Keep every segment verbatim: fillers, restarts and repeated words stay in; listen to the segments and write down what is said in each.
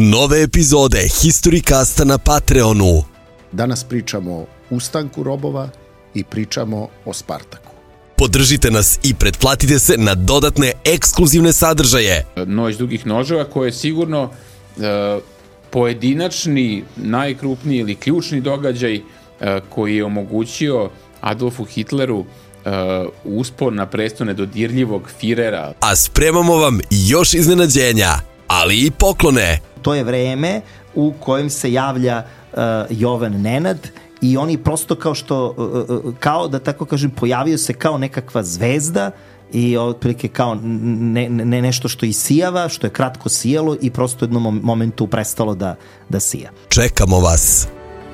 Nove epizode Historycasta na Patreonu. Danas pričamo o ustanku robova i pričamo o Spartaku. Podržite nas i pretplatite se na dodatne ekskluzivne sadržaje. Noć dugih noževa koje je sigurno e, pojedinačni, najkrupniji ili ključni događaj e, koji je omogućio Adolfu Hitleru Uh, uspon na presto nedodirljivog Firera. A spremamo vam još iznenađenja, ali i poklone. To je vreme u kojem se javlja uh, Jovan Nenad i oni prosto kao što, uh, kao da tako kažem, pojavio se kao nekakva zvezda i otprilike kao ne, ne, nešto što isijava, što je kratko sijalo i prosto u jednom momentu prestalo da, da sija. Čekamo vas.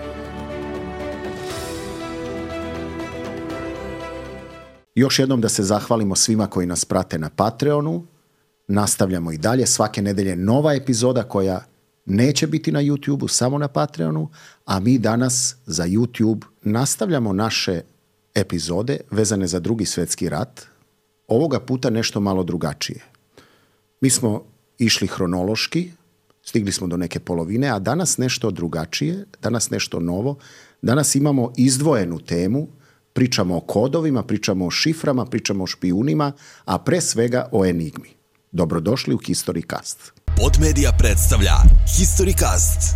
Još jednom da se zahvalimo svima koji nas prate na Patreonu. Nastavljamo i dalje. Svake nedelje nova epizoda koja neće biti na YouTubeu, samo na Patreonu. A mi danas za YouTube nastavljamo naše epizode vezane za Drugi svjetski rat. Ovoga puta nešto malo drugačije. Mi smo išli hronološki, stigli smo do neke polovine, a danas nešto drugačije, danas nešto novo. Danas imamo izdvojenu temu. Pričamo o kodovima, pričamo o šiframa, pričamo o špijunima, a pre svega o enigmi. Dobrodošli u Historycast. Podmedia predstavlja Historycast.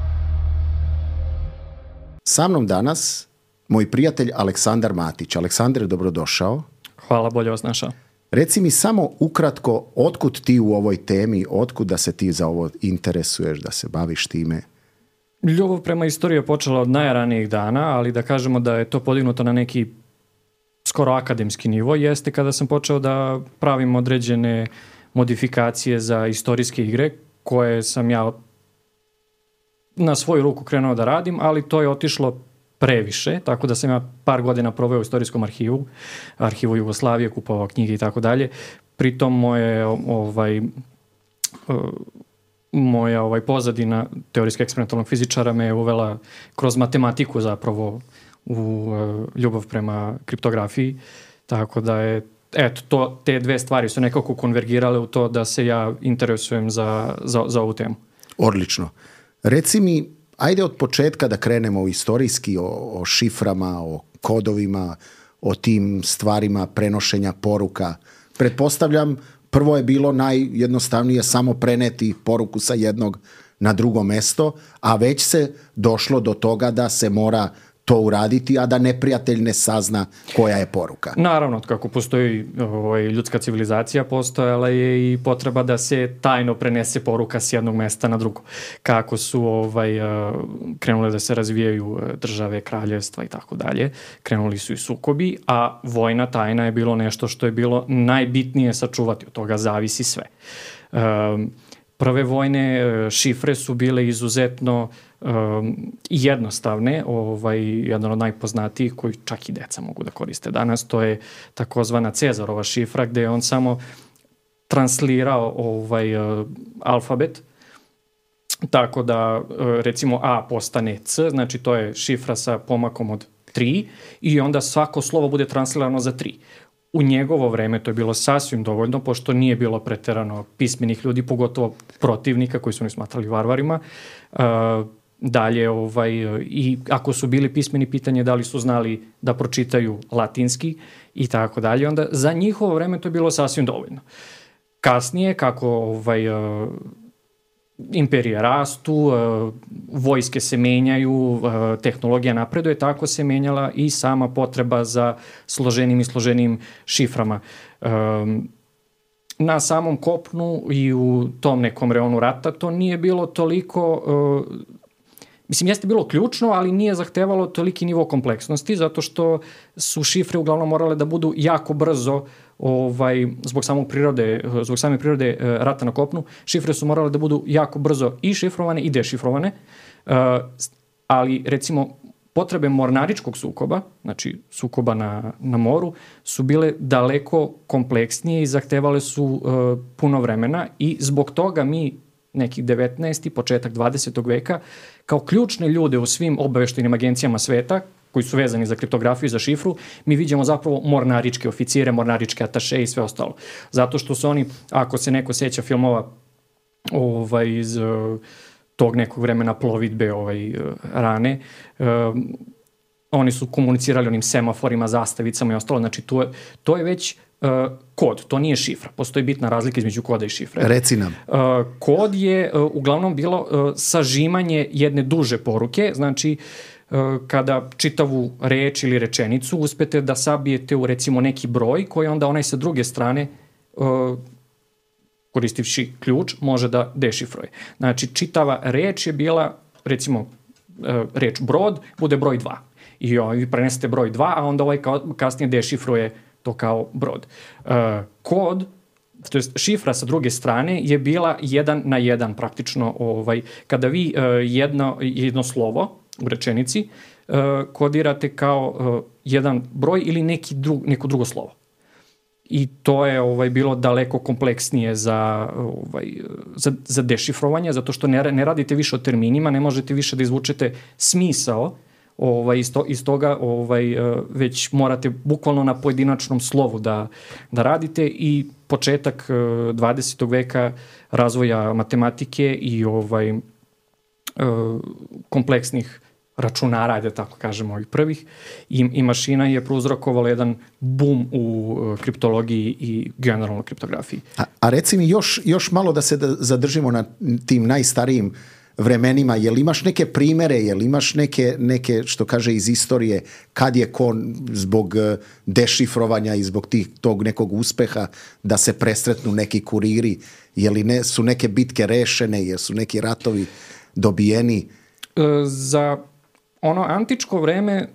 Sa mnom danas moj prijatelj Aleksandar Matić. Aleksandar, dobrodošao. Hvala, bolje vas našao. Reci mi samo ukratko, otkud ti u ovoj temi, otkud da se ti za ovo interesuješ, da se baviš time? Ljubav prema istoriji je počela od najranijih dana, ali da kažemo da je to podignuto na neki skoro akademski nivo, jeste kada sam počeo da pravim određene modifikacije za istorijske igre, koje sam ja na svoju ruku krenuo da radim, ali to je otišlo previše, tako da sam ja par godina proveo u istorijskom arhivu, arhivu Jugoslavije, kupovao knjige i tako dalje. Pritom moje ovaj... moja ovaj, pozadina teorijska eksperimentalnog fizičara me je uvela kroz matematiku zapravo u uh, ljubav prema kriptografiji, tako da je, eto, to, te dve stvari su nekako konvergirale u to da se ja interesujem za, za, za ovu temu. Odlično. Reci mi, ajde od početka da krenemo u istorijski, o, o šiframa, o kodovima, o tim stvarima prenošenja poruka. Pretpostavljam, prvo je bilo najjednostavnije samo preneti poruku sa jednog na drugo mesto, a već se došlo do toga da se mora to uraditi, a da neprijatelj ne sazna koja je poruka. Naravno, kako postoji ovaj, ljudska civilizacija, postojala je i potreba da se tajno prenese poruka s jednog mesta na drugo. Kako su ovaj, krenule da se razvijaju države, kraljevstva i tako dalje, krenuli su i sukobi, a vojna tajna je bilo nešto što je bilo najbitnije sačuvati, od toga zavisi sve. Um, Prve vojne šifre su bile izuzetno um, jednostavne, ovaj, jedan od najpoznatijih koji čak i deca mogu da koriste danas, to je takozvana Cezarova šifra, gde je on samo translirao ovaj, uh, alfabet, tako da uh, recimo A postane C, znači to je šifra sa pomakom od tri i onda svako slovo bude translirano za tri. U njegovo vreme to je bilo sasvim dovoljno, pošto nije bilo preterano pismenih ljudi, pogotovo protivnika koji su oni smatrali varvarima. Uh, dalje, ovaj, i ako su bili pismeni, pitanje da li su znali da pročitaju latinski i tako dalje, onda za njihovo vreme to je bilo sasvim dovoljno. Kasnije, kako ovaj, uh, imperije rastu, uh, vojske se menjaju, uh, tehnologija napreduje, tako se menjala i sama potreba za složenim i složenim šiframa. Um, na samom kopnu i u tom nekom reonu rata to nije bilo toliko, uh, mislim, jeste bilo ključno, ali nije zahtevalo toliki nivo kompleksnosti, zato što su šifre uglavnom morale da budu jako brzo, ovaj, zbog samog prirode, zbog same prirode uh, rata na kopnu, šifre su morale da budu jako brzo i šifrovane i dešifrovane, uh, ali recimo potrebe mornaričkog sukoba, znači sukoba na, na moru, su bile daleko kompleksnije i zahtevale su uh, puno vremena i zbog toga mi nekih devetnaesti početak dvadesetog veka kao ključne ljude u svim obaveštajnim agencijama sveta koji su vezani za kriptografiju i za šifru, mi vidimo zapravo mornaričke oficire, mornaričke ataše i sve ostalo. Zato što su oni, ako se neko sjeća filmova ovaj, iz uh, tog nekog vremena plovidbe ovaj, uh, rane. Uh, oni su komunicirali onim semaforima, zastavicama i ostalo. Znači, to je, to je već uh, kod, to nije šifra. Postoji bitna razlika između koda i šifre. Reci nam. Uh, kod je uh, uglavnom bilo uh, sažimanje jedne duže poruke, znači uh, kada čitavu reč ili rečenicu uspete da sabijete u recimo neki broj koji onda onaj sa druge strane uh, koristivši ključ može da dešifruje. Znači čitava reč je bila recimo uh, reč brod bude broj dva. I ovaj, vi prenesete broj dva, a onda ovaj kao, kasnije dešifruje to kao brod. Uh, kod, to jest šifra sa druge strane je bila jedan na jedan praktično. Ovaj, kada vi uh, jedno, jedno slovo u rečenici uh, kodirate kao uh, jedan broj ili neki drug, neko drugo slovo. I to je ovaj, bilo daleko kompleksnije za, ovaj, za, za dešifrovanje, zato što ne, ne radite više o terminima, ne možete više da izvučete smisao. Ovaj, iz, to, iz toga ovaj, već morate bukvalno na pojedinačnom slovu da, da radite i početak dvadesetog veka razvoja matematike i ovaj, kompleksnih računara, ajde tako kažemo, ovih prvih, i, i mašina je prouzrokovala jedan boom u kriptologiji i generalno kriptografiji. A, a reci mi još, još malo da se da zadržimo na tim najstarijim vremenima, jel imaš neke primere, jel imaš neke, neke što kaže iz istorije, kad je ko zbog dešifrovanja i zbog tih, tog nekog uspeha da se presretnu neki kuriri, jel ne, su neke bitke rešene, jel su neki ratovi dobijeni? Za ono antičko vreme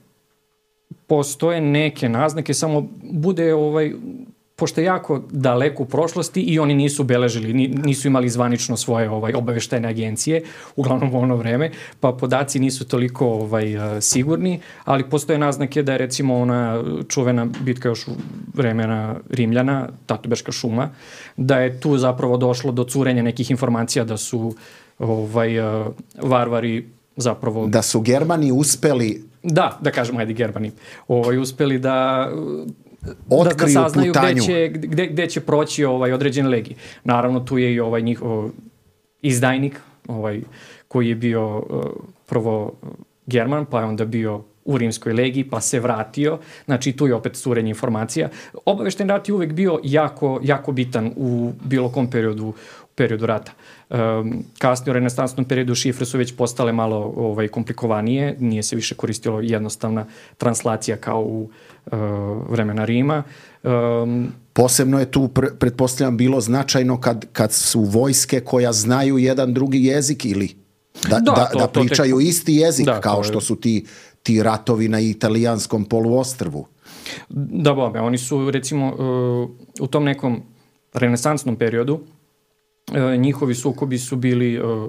postoje neke naznake, samo bude ovaj, pošto je jako daleko u prošlosti i oni nisu beležili, nisu imali zvanično svoje ovaj, obaveštajne agencije, uglavnom u ono vreme, pa podaci nisu toliko ovaj, sigurni, ali postoje naznake da je recimo ona čuvena bitka još u vremena Rimljana, Tatuberška šuma, da je tu zapravo došlo do curenja nekih informacija da su ovaj, varvari zapravo... Da su Germani uspeli... Da, da kažemo, ajde Germani, ovaj, uspeli da... otkriju da, da saznaju putanju. Gde će, gde, gde će proći ovaj određen legij. Naravno, tu je i ovaj njihov izdajnik, ovaj, koji je bio uh, prvo German, pa je onda bio u rimskoj legiji, pa se vratio. Znači, tu je opet curenje informacija. Obaveštajni rat je uvek bio jako, jako bitan u bilo kom periodu, periodu rata. Um, kasnije u renesansnom periodu šifre su već postale malo ovaj, komplikovanije, nije se više koristilo jednostavna translacija kao u uh, vremena Rima. Um, Posebno je tu, pre, pretpostavljam, bilo značajno kad, kad su vojske koja znaju jedan drugi jezik ili da, da, da, to, da to pričaju tek... isti jezik, da, kao je... što su ti, ti ratovi na italijanskom poluostrvu. Da, bome, oni su recimo uh, u tom nekom renesansnom periodu Uh, njihovi sukobi su bili uh,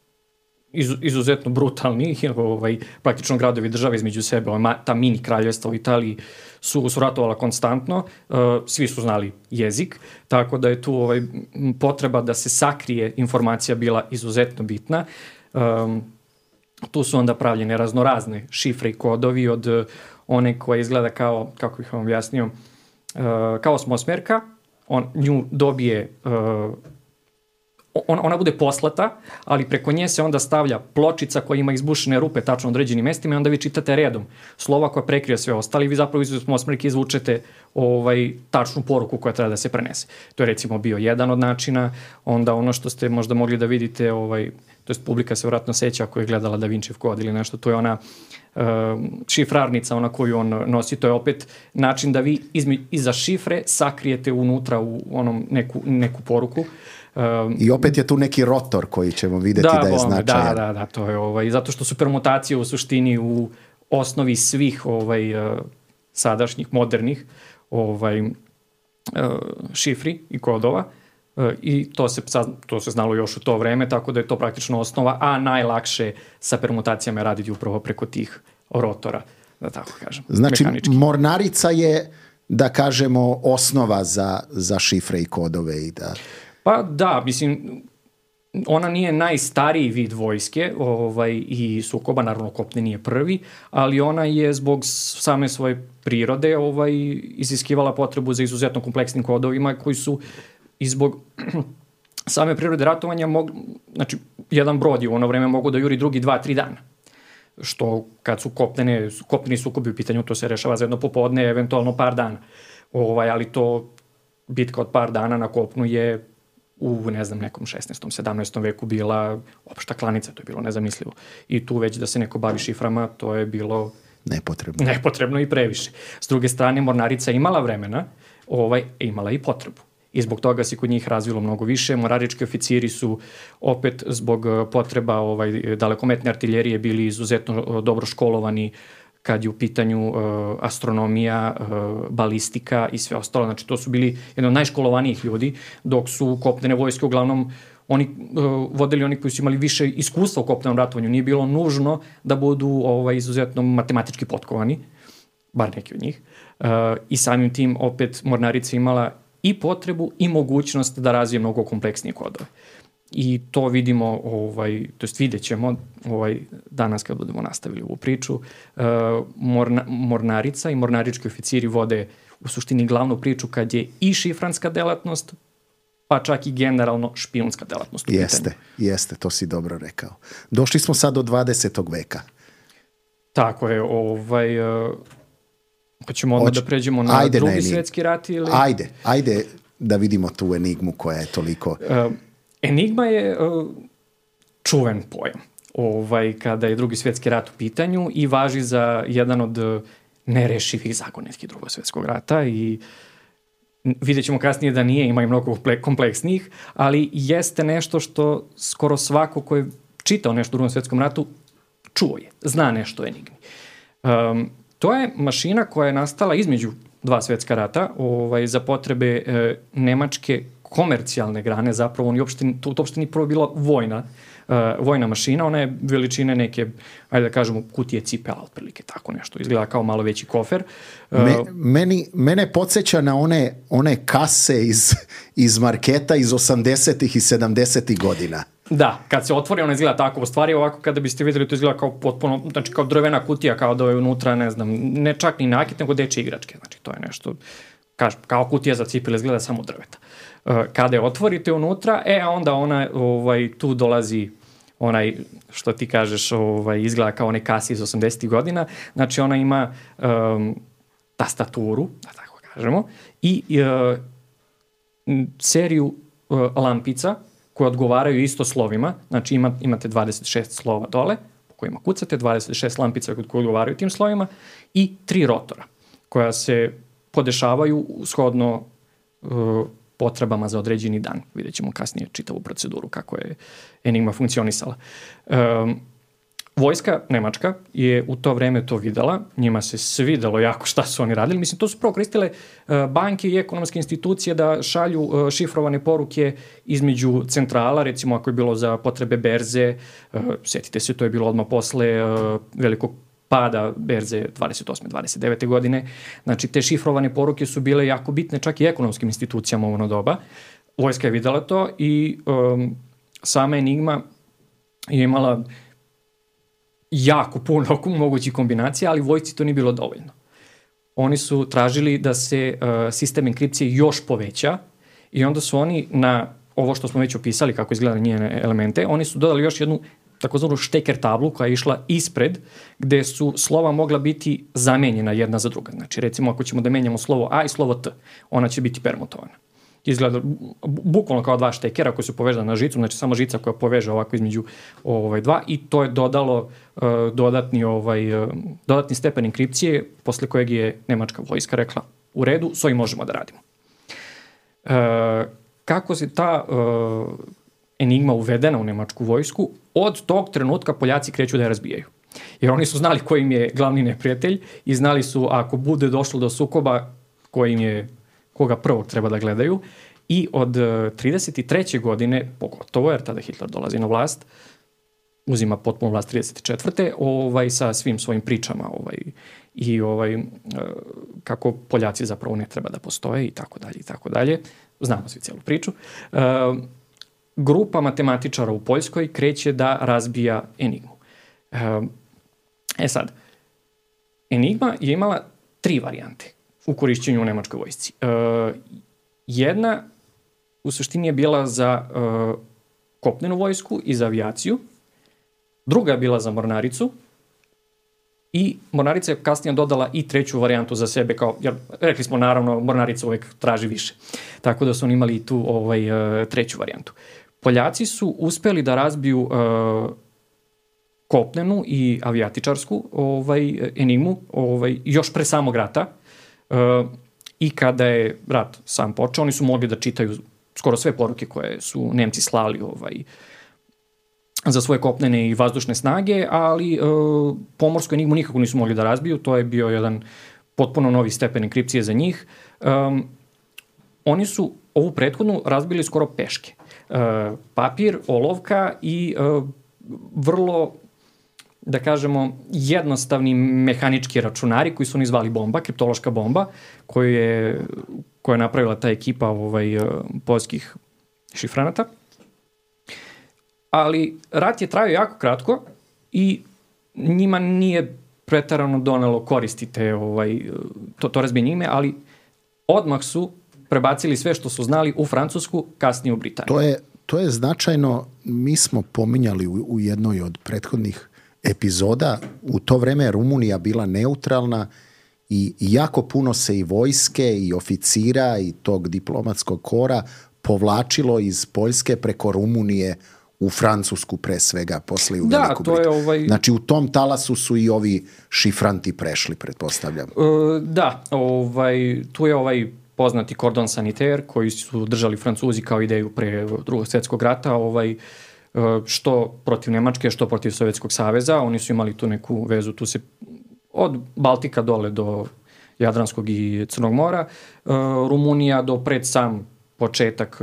izu, izuzetno brutalni, ovaj, praktično gradovi države između sebe, ovaj, ta mini kraljevstva u Italiji su, su ratovala konstantno, uh, svi su znali jezik, tako da je tu ovaj, potreba da se sakrije informacija bila izuzetno bitna. Um, tu su onda pravljene raznorazne šifre i kodovi od uh, one koje izgleda kao, kako bih vam objasnio, uh, kao osmosmerka, on nju dobije uh, Ona, ona bude poslata, ali preko nje se onda stavlja pločica koja ima izbušene rupe tačno u određenim mestima i onda vi čitate redom slova koja prekrije sve ostali i vi zapravo iz osmosmerke izvučete ovaj, tačnu poruku koja treba da se prenese. To je recimo bio jedan od načina. Onda ono što ste možda mogli da vidite, ovaj, to jest publika se vratno seća ako je gledala Da Vincijev kod ili nešto, to je ona uh, šifrarnica, ona koju on nosi, to je opet način da vi izmi, iza šifre sakrijete unutra u onom neku, neku poruku. Um, I opet je tu neki rotor koji ćemo vidjeti da, da je značajan. Da, da, da, to je ovaj, zato što su permutacije u suštini u osnovi svih ovaj, uh, sadašnjih, modernih ovaj, uh, šifri i kodova uh, i to se, to se znalo još u to vreme, tako da je to praktično osnova, a najlakše sa permutacijama raditi upravo preko tih rotora, da tako kažem. Znači, mehanički. mornarica je, da kažemo, osnova za, za šifre i kodove i da... Pa da, mislim, ona nije najstariji vid vojske ovaj, i sukoba, naravno kopne nije prvi, ali ona je zbog same svoje prirode ovaj, iziskivala potrebu za izuzetno kompleksnim kodovima koji su i zbog same prirode ratovanja, mog, znači, jedan brod je u ono vreme mogu da juri drugi dva, tri dana. Što kad su kopnene, kopneni sukobi u pitanju, to se rešava za jedno popodne, eventualno par dana. Ovaj, ali to bitka od par dana na kopnu je u, ne znam, nekom šesnaestom, sedamnaestom veku bila opšta klanica, to je bilo nezamislivo. I tu već da se neko bavi šiframa, to je bilo nepotrebno. Nepotrebno i previše. S druge strane, mornarica imala vremena, ovaj, imala i potrebu. I zbog toga se kod njih razvilo mnogo više. Mornarički oficiri su opet zbog potreba ovaj, dalekometne artiljerije bili izuzetno dobro školovani kad je u pitanju uh, astronomija, uh, balistika i sve ostalo. Znači, to su bili jedno od najškolovanijih ljudi, dok su kopnene vojske uglavnom oni uh, vodili oni koji su imali više iskustva u kopnenom ratovanju. Nije bilo nužno da budu ovaj, izuzetno matematički potkovani, bar neki od njih. Uh, I samim tim opet mornarica imala i potrebu i mogućnost da razvije mnogo kompleksnije kodove. I to vidimo, ovaj, to jest vidjet ćemo ovaj, danas kad budemo nastavili ovu priču. Uh, morna, mornarica i mornarički oficiri vode u suštini glavnu priču kad je i šifranska delatnost, pa čak i generalno špijunska delatnost. Jeste, jeste, to si dobro rekao. Došli smo sad do dvadesetog veka. Tako je, ovaj... Uh, pa ćemo odmah Oč... da pređemo na ajde drugi na svjetski rat ili... Ajde, ajde da vidimo tu enigmu koja je toliko... Uh, enigma je uh, čuven pojam ovaj, kada je drugi svjetski rat u pitanju i važi za jedan od uh, nerešivih zagonetki drugog svjetskog rata i vidjet ćemo kasnije da nije, ima i mnogo kompleksnijih, ali jeste nešto što skoro svako ko je čitao nešto u drugom svjetskom ratu čuo je, zna nešto o enigmi. Um, To je mašina koja je nastala između dva svjetska rata ovaj, za potrebe e, nemačke komercijalne grane, zapravo on je uopšte, to uopšte nije prvo bila vojna, e, vojna mašina, ona je veličine neke, ajde da kažemo, kutije cipela, otprilike tako nešto, izgleda kao malo veći kofer. E, Me, meni, mene podsjeća na one, one kase iz, iz marketa iz osamdesetih i sedamdesetih godina. Da, kad se otvori, ona izgleda tako. U stvari, ovako kada biste vidjeli, to izgleda kao potpuno, znači kao drvena kutija, kao da je unutra, ne znam, ne čak ni nakit, nego dečje igračke. Znači, to je nešto, kaž, kao kutija za cipele, izgleda samo drveta. Uh, kada je otvorite unutra, e, a onda ona, ovaj, tu dolazi onaj, što ti kažeš, ovaj, izgleda kao one kase iz osamdesetih godina. Znači, ona ima um, tastaturu, da tako kažemo, i uh, seriju uh, lampica, koje odgovaraju isto slovima, znači ima, imate dvadeset šest slova dole, po kojima kucate, dvadeset šest lampica koje odgovaraju tim slovima i tri rotora, koja se podešavaju shodno uh, potrebama za određeni dan. Vidjet ćemo kasnije čitavu proceduru kako je enigma funkcionisala. Um, Vojska nemačka je u to vreme to videla, njima se svidelo jako šta su oni radili. Mislim, to su prvo koristile uh, banke i ekonomske institucije da šalju uh, šifrovane poruke između centrala, recimo ako je bilo za potrebe berze, uh, sjetite se, to je bilo odmah posle uh, velikog pada berze dvadeset osme dvadeset devete godine. Znači, te šifrovane poruke su bile jako bitne čak i ekonomskim institucijama u ono doba. Vojska je videla to i um, sama enigma je imala jako puno mogućih kombinacija, ali vojsci to nije bilo dovoljno. Oni su tražili da se uh, sistem enkripcije još poveća i onda su oni na ovo što smo već opisali, kako izgleda njene elemente, oni su dodali još jednu takozvanu šteker tablu koja je išla ispred, gde su slova mogla biti zamenjena jedna za druga. Znači, recimo, ako ćemo da menjamo slovo A i slovo T, ona će biti permutovana. Izgleda bukvalno kao dva štekera koji su povezani na žicu, znači samo žica koja poveže ovako između ovaj, dva i to je dodalo uh, dodatni, ovaj, uh, dodatni stepen enkripcije posle kojeg je nemačka vojska rekla u redu, s ovim možemo da radimo. Uh, kako se ta uh, enigma uvedena u nemačku vojsku, od tog trenutka Poljaci kreću da je razbijaju. Jer oni su znali koji im je glavni neprijatelj i znali su ako bude došlo do sukoba koji im je koga prvog treba da gledaju i od trideset treće godine, pogotovo jer tada Hitler dolazi na vlast, uzima potpuno vlast trideset četvrte ovaj, sa svim svojim pričama ovaj, i ovaj, kako Poljaci zapravo ne treba da postoje i tako dalje i tako dalje. Znamo svi cijelu priču. Uh, grupa matematičara u Poljskoj kreće da razbija enigmu. Uh, e sad, enigma je imala tri varijante u korišćenju u nemačkoj vojsci. Uh, jedna u suštini je bila za uh, kopnenu vojsku i za avijaciju, druga je bila za mornaricu i mornarica je kasnije dodala i treću varijantu za sebe, kao, jer rekli smo naravno mornarica uvek traži više, tako da su oni imali i tu ovaj, uh, treću varijantu. Poljaci su uspeli da razbiju uh, kopnenu i avijatičarsku ovaj, enigmu ovaj, još pre samog rata uh, i kada je rat sam počeo, oni su mogli da čitaju skoro sve poruke koje su Nemci slali ovaj, za svoje kopnene i vazdušne snage, ali uh, pomorsku enigmu nikako nisu mogli da razbiju, to je bio jedan potpuno novi stepen enkripcije za njih. Um, oni su ovu prethodnu razbili skoro peške. Uh, papir, olovka i uh, vrlo, da kažemo, jednostavni mehanički računari koji su oni zvali bomba, kriptološka bomba, koju je, koju je napravila ta ekipa ovaj, uh, poljskih šifranata. Ali rat je trajao jako kratko i njima nije pretarano donelo koristi te, ovaj, to, to razbije njime, ali odmah su prebacili sve što su znali u Francusku, kasnije u Britaniju. To je, to je značajno, mi smo pominjali u, u jednoj od prethodnih epizoda, u to vreme je Rumunija bila neutralna i jako puno se i vojske i oficira i tog diplomatskog kora povlačilo iz Poljske preko Rumunije u Francusku pre svega, posle u da, Veliku to je Britaniju. ovaj... Znači u tom talasu su i ovi šifranti prešli, pretpostavljam. E, da, ovaj, tu je ovaj poznati kordon sanitaire koji su držali Francuzi kao ideju pre Drugog svjetskog rata, ovaj, što protiv Nemačke, što protiv Sovjetskog saveza. Oni su imali tu neku vezu, tu se od Baltika dole do Jadranskog i Crnog mora, Rumunija do pred sam početak,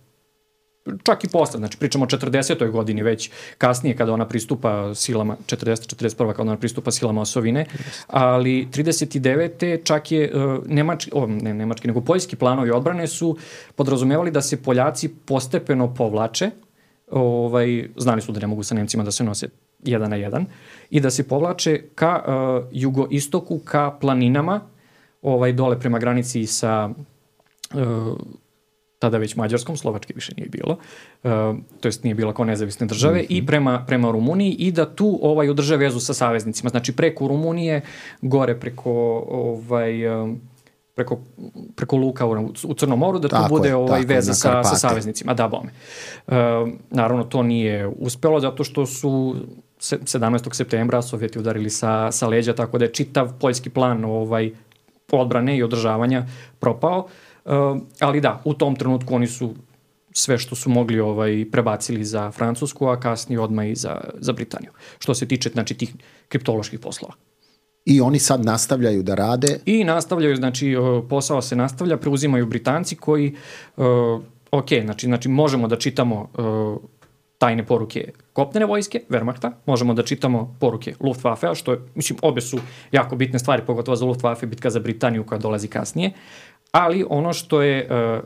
čak i posle, znači pričamo o četrdesetoj godini već, kasnije kada ona pristupa silama, četrdeset četrdeset prva kada ona pristupa silama osovine, ali trideset devete čak je uh, nemački, o, ne nemački, nego poljski planovi odbrane su podrazumevali da se Poljaci postepeno povlače, ovaj, znali su da ne mogu sa Nemcima da se nose jedan na jedan, i da se povlače ka uh, jugoistoku, ka planinama, ovaj, dole prema granici sa uh, tada već Mađarskom, Slovačke više nije bilo, uh, to jest nije bilo kao nezavisne države, mm-hmm. i prema, prema Rumuniji, i da tu ovaj, održe vezu sa saveznicima. Znači preko Rumunije, gore preko, ovaj, um, preko, preko Luka u, u Crnom moru, da tako tu bude je, ovaj, tako, veza sa, sa Karpate. saveznicima. Da, bome. Uh, naravno, to nije uspelo zato što su sedamnaestog septembra Sovjeti udarili sa, sa leđa, tako da je čitav poljski plan ovaj, odbrane i održavanja propao. Uh, ali da, u tom trenutku oni su sve što su mogli ovaj, prebacili za Francusku, a kasnije odmah i za, za Britaniju. Što se tiče, znači, tih kriptoloških poslova. I oni sad nastavljaju da rade? I nastavljaju, znači, posao se nastavlja, preuzimaju Britanci koji, uh, ok, znači, znači, možemo da čitamo uh, tajne poruke kopnene vojske, Wehrmachta, možemo da čitamo poruke Luftwaffe-a, što je, mislim, obe su jako bitne stvari, pogotovo za Luftwaffe, bitka za Britaniju koja dolazi kasnije, ali ono što je uh,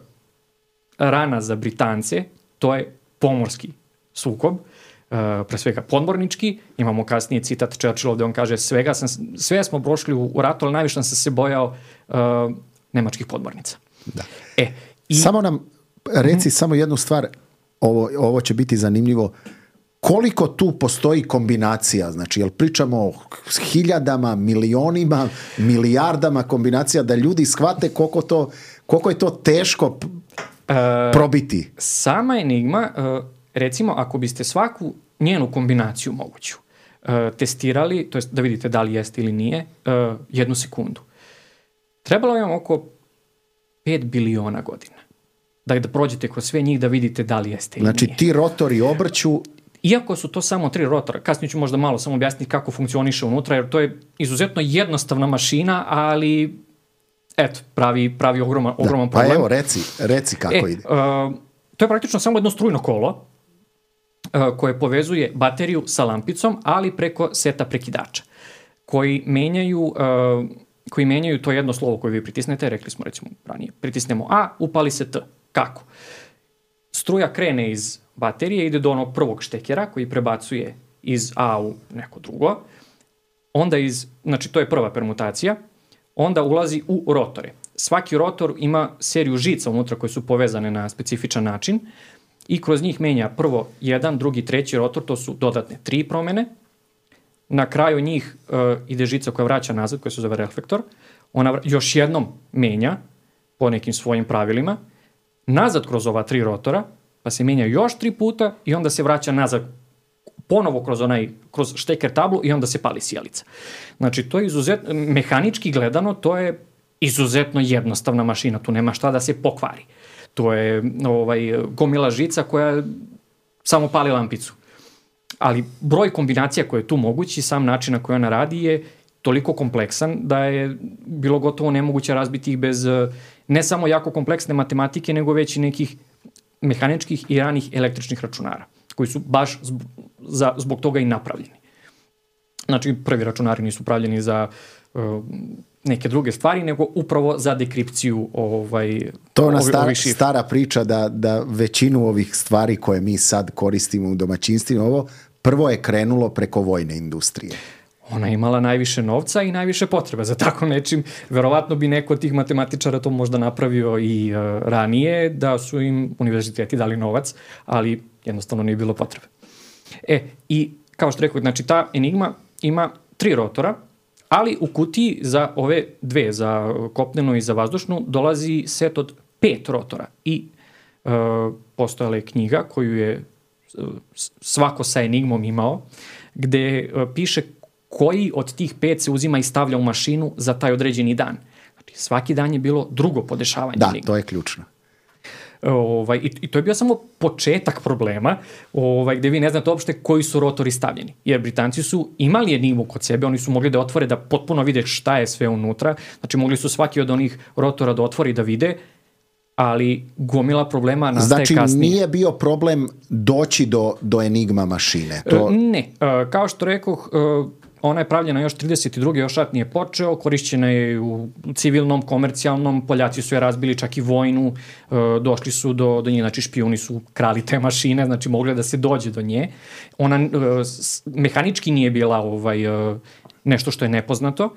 rana za Britance, to je pomorski sukob, uh, pre svega podmornički. Imamo kasnije citat Churchilla gde on kaže svega sam, sve smo prošli u, u ratu, ali najviše sam se bojao uh, nemačkih podmornica. Da. E, i... Samo nam reci mm-hmm. samo jednu stvar, ovo, ovo će biti zanimljivo. Koliko tu postoji kombinacija? Znači, jel pričamo o hiljadama, milionima, milijardama kombinacija da ljudi shvate koliko, to, koliko je to teško p- probiti? Uh, sama enigma, uh, recimo, ako biste svaku njenu kombinaciju moguću uh, testirali, to jest da vidite da li jeste ili nije, uh, jednu sekundu. Trebalo je vam oko pet biliona godina. Da, da prođete kroz sve njih da vidite da li jeste ili znači, nije. Znači, ti rotori obrću. Iako su to samo tri rotora, kasnije ću možda malo samo objasniti kako funkcioniše unutra, jer to je izuzetno jednostavna mašina, ali eto, pravi, pravi ogroman, ogroman da, problem. Pa evo, reci, reci kako e, ide. Uh, to je praktično samo jedno strujno kolo uh, koje povezuje bateriju sa lampicom, ali preko seta prekidača, koji menjaju, uh, koji menjaju to jedno slovo koje vi pritisnete, rekli smo recimo ranije, pritisnemo A, upali se T. Kako? Struja krene iz baterije, ide do onog prvog štekera koji prebacuje iz A u neko drugo. Onda iz, znači to je prva permutacija, onda ulazi u rotore. Svaki rotor ima seriju žica unutra koje su povezane na specifičan način i kroz njih menja prvo jedan, drugi, treći rotor, to su dodatne tri promene. Na kraju njih uh, ide žica koja vraća nazad, koja se zove reflektor. Ona vra- još jednom menja po nekim svojim pravilima, nazad kroz ova tri rotora, pa se menja još tri puta i onda se vraća nazad ponovo kroz onaj, kroz šteker tablu i onda se pali sjelica. Znači, to je izuzetno, mehanički gledano, to je izuzetno jednostavna mašina, tu nema šta da se pokvari. To je ovaj, gomila žica koja samo pali lampicu. Ali broj kombinacija koje je tu mogući, sam način na koji ona radi je toliko kompleksan da je bilo gotovo nemoguće razbiti ih bez ne samo jako kompleksne matematike, nego već i nekih mehaničkih i ranih električnih računara, koji su baš zbog, za, zbog toga i napravljeni. Znači, prvi računari nisu pravljeni za uh, neke druge stvari, nego upravo za dekripciju ovaj, to je ona ovi, star, ovih šifra. stara priča da, da većinu ovih stvari koje mi sad koristimo u domaćinstvima, ovo prvo je krenulo preko vojne industrije. Ona je imala najviše novca i najviše potreba za tako nečim. Verovatno bi neko od tih matematičara to možda napravio i uh, ranije, da su im univerziteti dali novac, ali jednostavno nije bilo potrebe. E, i kao što rekao, znači ta Enigma ima tri rotora, ali u kutiji za ove dve, za kopnenu i za vazdušnu, dolazi set od pet rotora. I uh, postojala je knjiga koju je svako sa Enigmom imao, gde uh, piše koji od tih pet se uzima i stavlja u mašinu za taj određeni dan. Znači, svaki dan je bilo drugo podešavanje. Da, Enigma. to je ključno. Ovaj, i, I to je bio samo početak problema, ovaj, gde vi ne znate uopšte koji su rotori stavljeni. Jer Britanci su imali Enigmu kod sebe, oni su mogli da otvore, da potpuno vide šta je sve unutra. Znači, mogli su svaki od onih rotora da otvori da vide, ali gomila problema nastaje znači, kasnije. Znači, nije bio problem doći do, do Enigma mašine? To... Ne, kao što rekoh, ona je pravljena još trideset druge još rat nije počeo, korišćena je u civilnom, komercijalnom, Poljaci su je razbili čak i vojnu, došli su do, do nje, znači špijuni su krali te mašine, znači mogli da se dođe do nje. Ona mehanički nije bila ovaj, nešto što je nepoznato.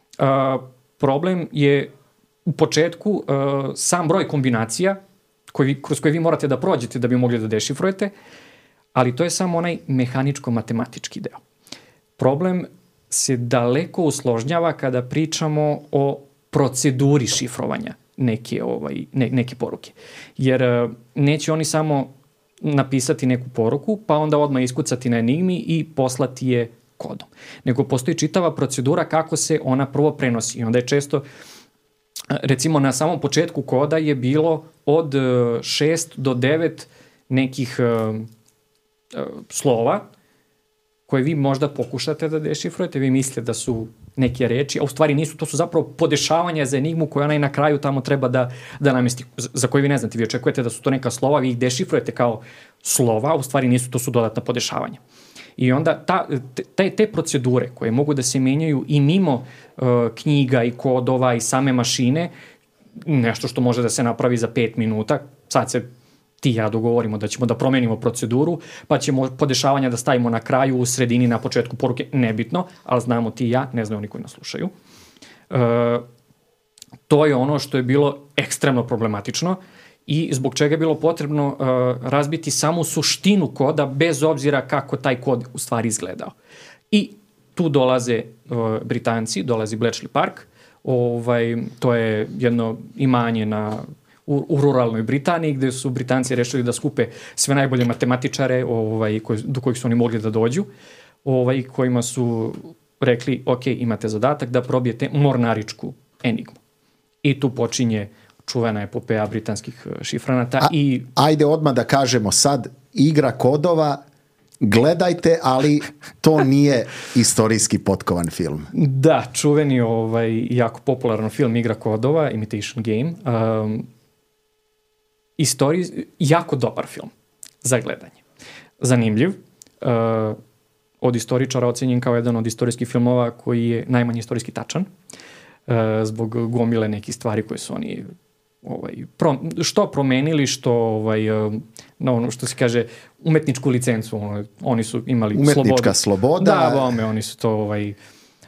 Problem je u početku sam broj kombinacija koji, kroz koje vi morate da prođete da bi mogli da dešifrujete, ali to je samo onaj mehaničko-matematički deo. Problem se daleko usložnjava kada pričamo o proceduri šifrovanja neke, ovaj, ne, neke poruke. Jer neće oni samo napisati neku poruku, pa onda odmah iskucati na Enigmi i poslati je kodom. Nego postoji čitava procedura kako se ona prvo prenosi. I onda je često, recimo na samom početku koda je bilo od šest do devet nekih uh, uh, slova, koje vi možda pokušate da dešifrujete, vi mislite da su neke reči, a u stvari nisu, to su zapravo podešavanja za Enigmu koje onaj na kraju tamo treba da, da namesti, za koje vi ne znate, vi očekujete da su to neka slova, vi ih dešifrujete kao slova, a u stvari nisu, to su dodatna podešavanja. I onda ta, te, te procedure koje mogu da se menjaju i mimo uh, knjiga i kodova i same mašine, nešto što može da se napravi za pet minuta, sad se ti i ja dogovorimo da ćemo da promenimo proceduru, pa ćemo podešavanja da stavimo na kraju, u sredini, na početku poruke, nebitno, ali znamo ti i ja, ne znaju oni koji nas slušaju. E, to je ono što je bilo ekstremno problematično i zbog čega je bilo potrebno e, razbiti samu suštinu koda bez obzira kako taj kod u stvari izgledao. I tu dolaze e, Britanci, dolazi Bletchley Park, ovaj, to je jedno imanje na U, u ruralnoj Britaniji, gde su Britanci rešili da skupe sve najbolje matematičare ovaj, koji, do kojih su oni mogli da dođu, ovaj, kojima su rekli, ok, imate zadatak da probijete mornaričku Enigmu. I tu počinje čuvena epopeja britanskih šifranata. A, i... Ajde odmah da kažemo sad, igra kodova, gledajte, ali to nije istorijski potkovan film. Da, čuveni, ovaj, jako popularan film Igra kodova, Imitation Game, um, Istorij, jako dobar film za gledanje. Zanimljiv. Uh, od istoričara ocenjen kao jedan od istorijskih filmova koji je najmanje istorijski tačan. Uh, zbog gomile nekih stvari koje su oni ovaj, pro, što promenili, što ovaj, uh, na ono što se kaže umetničku licencu. Ono, oni su imali Umetnička slobodu. sloboda. Da, bome, oni su to ovaj,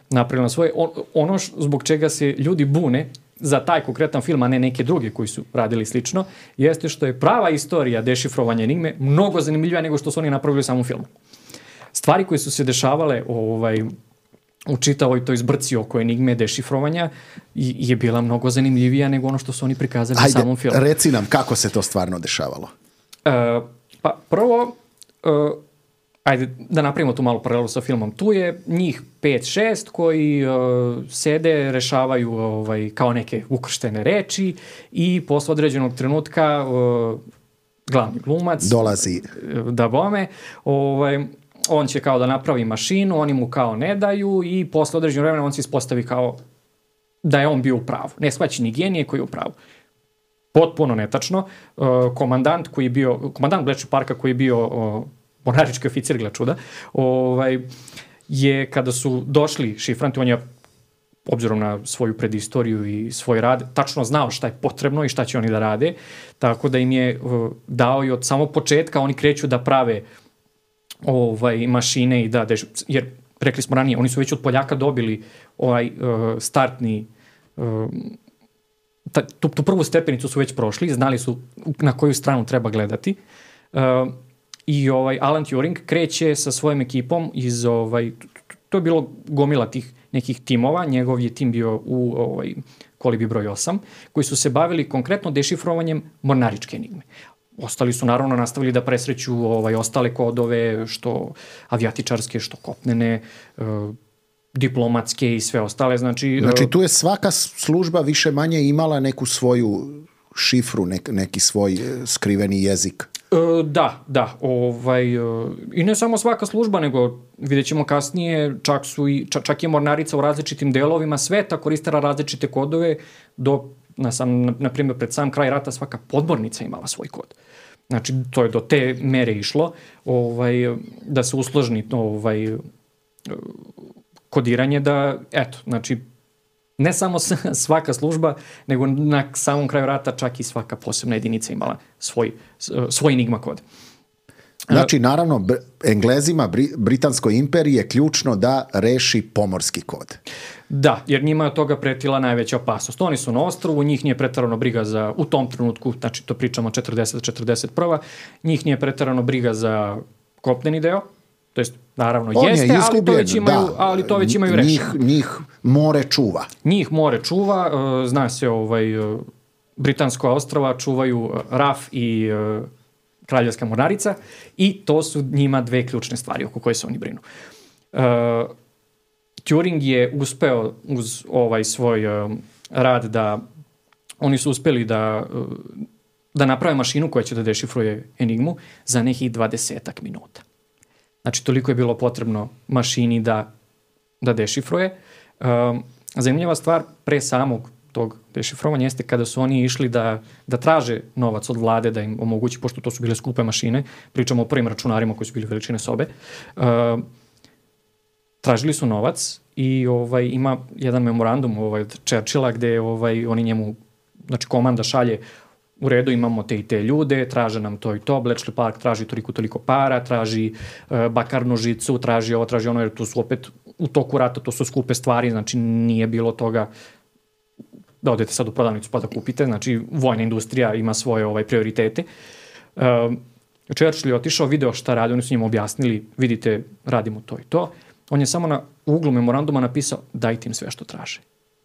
napravili na svoje. On, ono š, zbog čega se ljudi bune za taj konkretan film, a ne neke druge koji su radili slično, jeste što je prava istorija dešifrovanja enigme mnogo zanimljivija nego što su oni napravili u samom filmu. Stvari koje su se dešavale ovaj, u čitavoj toj zbrci oko enigme dešifrovanja je bila mnogo zanimljivija nego ono što su oni prikazali Ajde, u samom filmu. Reci nam kako se to stvarno dešavalo. Uh, pa prvo, uh, ajde da napravimo tu malu paralelu sa filmom. Tu je njih pet šest koji uh, sede, rešavaju ovaj, kao neke ukrštene reči i posle određenog trenutka uh, glavni glumac dolazi da bome, ovaj, on će kao da napravi mašinu, oni mu kao ne daju i posle određenog vremena on se ispostavi kao da je on bio u pravu. Ne shvaća ni genije koji je u pravu. Potpuno netačno. Uh, komandant koji je bio, komandant Bletchley Parka koji je bio uh, mornarički oficir, gle čuda, ovaj, je kada su došli šifranti, on je obzirom na svoju predistoriju i svoj rad, tačno znao šta je potrebno i šta će oni da rade, tako da im je uh, dao i od samog početka oni kreću da prave ovaj, mašine i da, jer rekli smo ranije, oni su već od Poljaka dobili ovaj uh, startni uh, ta, tu, tu prvu stepenicu su već prošli, znali su na koju stranu treba gledati. Uh, I ovaj Alan Turing kreće sa svojom ekipom iz ovaj to je bilo gomila tih nekih timova, njegov je tim bio u ovaj kolibi broj osam, koji su se bavili konkretno dešifrovanjem mornaričke enigme. Ostali su naravno nastavili da presreću ovaj ostale kodove, što avijatičarske, što kopnene, uh, diplomatske i sve ostale, znači Znači tu je svaka služba više manje imala neku svoju šifru, nek, neki svoj skriveni jezik. Uh, da, da, ovaj, uh, i ne samo svaka služba, nego vidjet ćemo kasnije, čak, su i, čak, čak je mornarica u različitim delovima sveta koristila različite kodove, do, na, sam, na, na primjer, pred sam kraj rata svaka podmornica imala svoj kod. Znači, to je do te mere išlo, ovaj, da se usložni ovaj, kodiranje, da, eto, znači, ne samo svaka služba, nego na samom kraju rata čak i svaka posebna jedinica imala svoj, svoj enigma kod. Znači, naravno, Englezima, Bri, Britanskoj imperiji je ključno da reši pomorski kod. Da, jer njima je od toga pretila najveća opasnost. Oni su na ostrvu, njih nije pretarano briga za, u tom trenutku, znači to pričamo četrdeset četrdeset prva, njih nije pretarano briga za kopneni deo, to jest, naravno, On jeste, je ali to već imaju, da, ali to već imaju rešeno. Njih, njih more čuva. Njih more čuva, uh, zna se, ovaj, uh, Britansko ostrva čuvaju uh, Raf i uh, Kraljevska mornarica i to su njima dve ključne stvari oko koje se oni brinu. Uh, Turing je uspeo uz ovaj svoj uh, rad da oni su uspeli da, uh, da naprave mašinu koja će da dešifruje enigmu za nekih dvadesetak minuta. Znači, toliko je bilo potrebno mašini da, da dešifruje. Um, zanimljiva stvar pre samog tog dešifrovanja jeste kada su oni išli da, da traže novac od vlade da im omogući, pošto to su bile skupe mašine, pričamo o prvim računarima koji su bili veličine sobe, uh, tražili su novac i ovaj, ima jedan memorandum ovaj, od Churchilla gde ovaj, oni njemu, znači komanda šalje u redu, imamo te i te ljude, traže nam to i to, Bletchley Park traži toliko toliko para, traži uh, bakarnu žicu, traži ovo, traži ono, jer tu su opet u toku rata, to su skupe stvari, znači nije bilo toga da odete sad u prodavnicu pa da kupite, znači vojna industrija ima svoje ovaj, prioritete. Uh, Churchill je otišao, video šta radi, oni su njemu objasnili, vidite, radimo to i to. On je samo na uglu memoranduma napisao, dajte im sve što traže.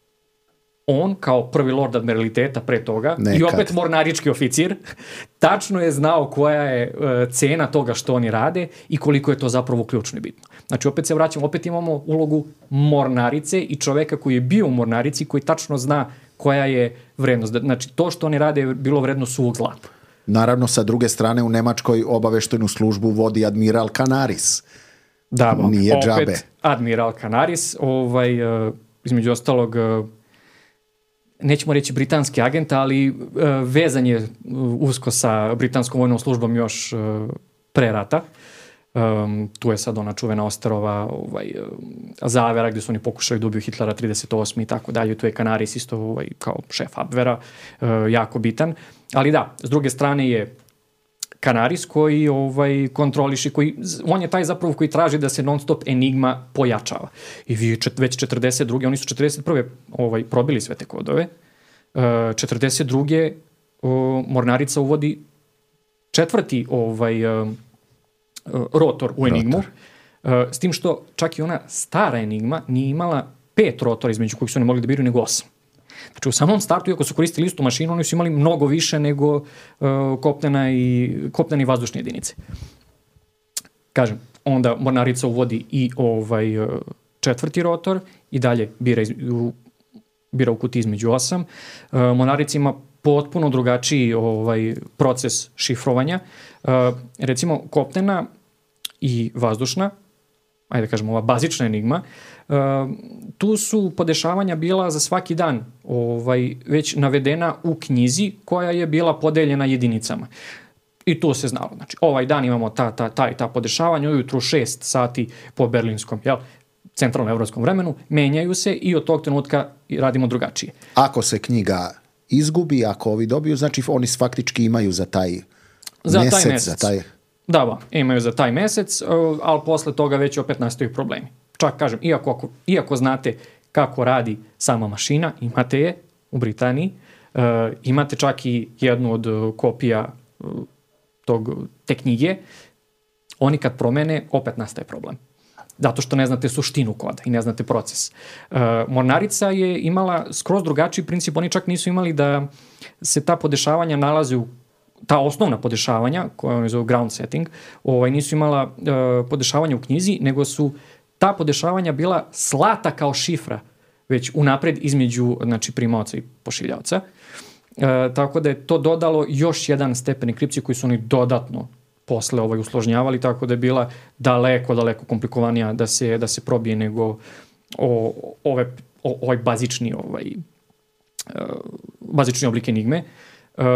On, kao prvi lord admiraliteta pre toga, nekad, i opet mornarički oficir, tačno je znao koja je uh, cena toga što oni rade i koliko je to zapravo ključno i bitno. Znači, opet se vraćamo, opet imamo ulogu mornarice i čoveka koji je bio u mornarici, koji tačno zna koja je vrednost. Znači, to što oni rade je bilo vredno suvog zlata. Naravno, sa druge strane, u Nemačkoj obaveštajnu službu vodi admiral Canaris. Da, nije opet džabe. Admiral Canaris, ovaj, uh, između ostalog, uh, nećemo reći britanski agent, ali uh, vezan je usko sa britanskom vojnom službom još uh, pre rata. Um, tu je sad ona čuvena Osterova ovaj, uh, zavera gdje su oni pokušali da ubiju Hitlera trideset osme i tako dalje. Tu je Canaris isto ovaj, kao šef Abvera, uh, jako bitan. Ali da, s druge strane je Canaris koji ovaj, kontroliši, koji, on je taj zapravo koji traži da se non stop enigma pojačava. I vi čet, već četrdeset druge oni su četrdeset prve ovaj, probili sve te kodove. Uh, četrdeset druge Uh, Mornarica uvodi četvrti ovaj, uh, uh, rotor u enigmu. Rotor. Uh, s tim što čak i ona stara enigma nije imala pet rotora između kojih su ne mogli da biraju nego osam. Znači u samom startu, iako su koristili istu mašinu, oni su imali mnogo više nego uh, kopnena i, kopnene i vazdušne jedinice. Kažem, onda Mornarica uvodi i ovaj, uh, četvrti rotor i dalje bira, iz, u, bira u kutiji između osam. Uh, Mornarica ima potpuno drugačiji ovaj, proces šifrovanja. Uh, recimo, kopnena i vazdušna, ajde da kažemo, ova bazična enigma, uh, tu su podešavanja bila za svaki dan ovaj, već navedena u knjizi koja je bila podeljena jedinicama. I to se znalo. Znači, ovaj dan imamo ta, ta, ta i ta podešavanja, ujutru šest sati po berlinskom, jel? Centralno-evropskom vremenu, menjaju se i od tog trenutka radimo drugačije. Ako se knjiga izgubi, ako ovi dobiju, znači oni faktički imaju za taj za mesec, taj mesec. Za taj... Da, ba, imaju za taj mesec, ali posle toga već opet nastaju problemi. Čak kažem, iako, ako, iako znate kako radi sama mašina, imate je u Britaniji, uh, imate čak i jednu od kopija uh, tog, te knjige, oni kad promene, opet nastaje problem. Zato što ne znate suštinu koda i ne znate proces. Uh, Mornarica je imala skroz drugačiji princip, oni čak nisu imali da se ta podešavanja nalaze u, ta osnovna podešavanja, koja oni zovu ground setting, ovaj, nisu imala uh, podešavanja u knjizi, nego su ta podešavanja bila slata kao šifra, već unapred između znači, primaoca i pošiljavca. Uh, tako da je to dodalo još jedan stepen enkripcije koji su oni dodatno posle ovaj usložnjavali, tako da je bila daleko, daleko komplikovanija da se, da se probije nego o, ove, o, ovaj bazični, ovaj, uh, bazični oblik enigme. Uh,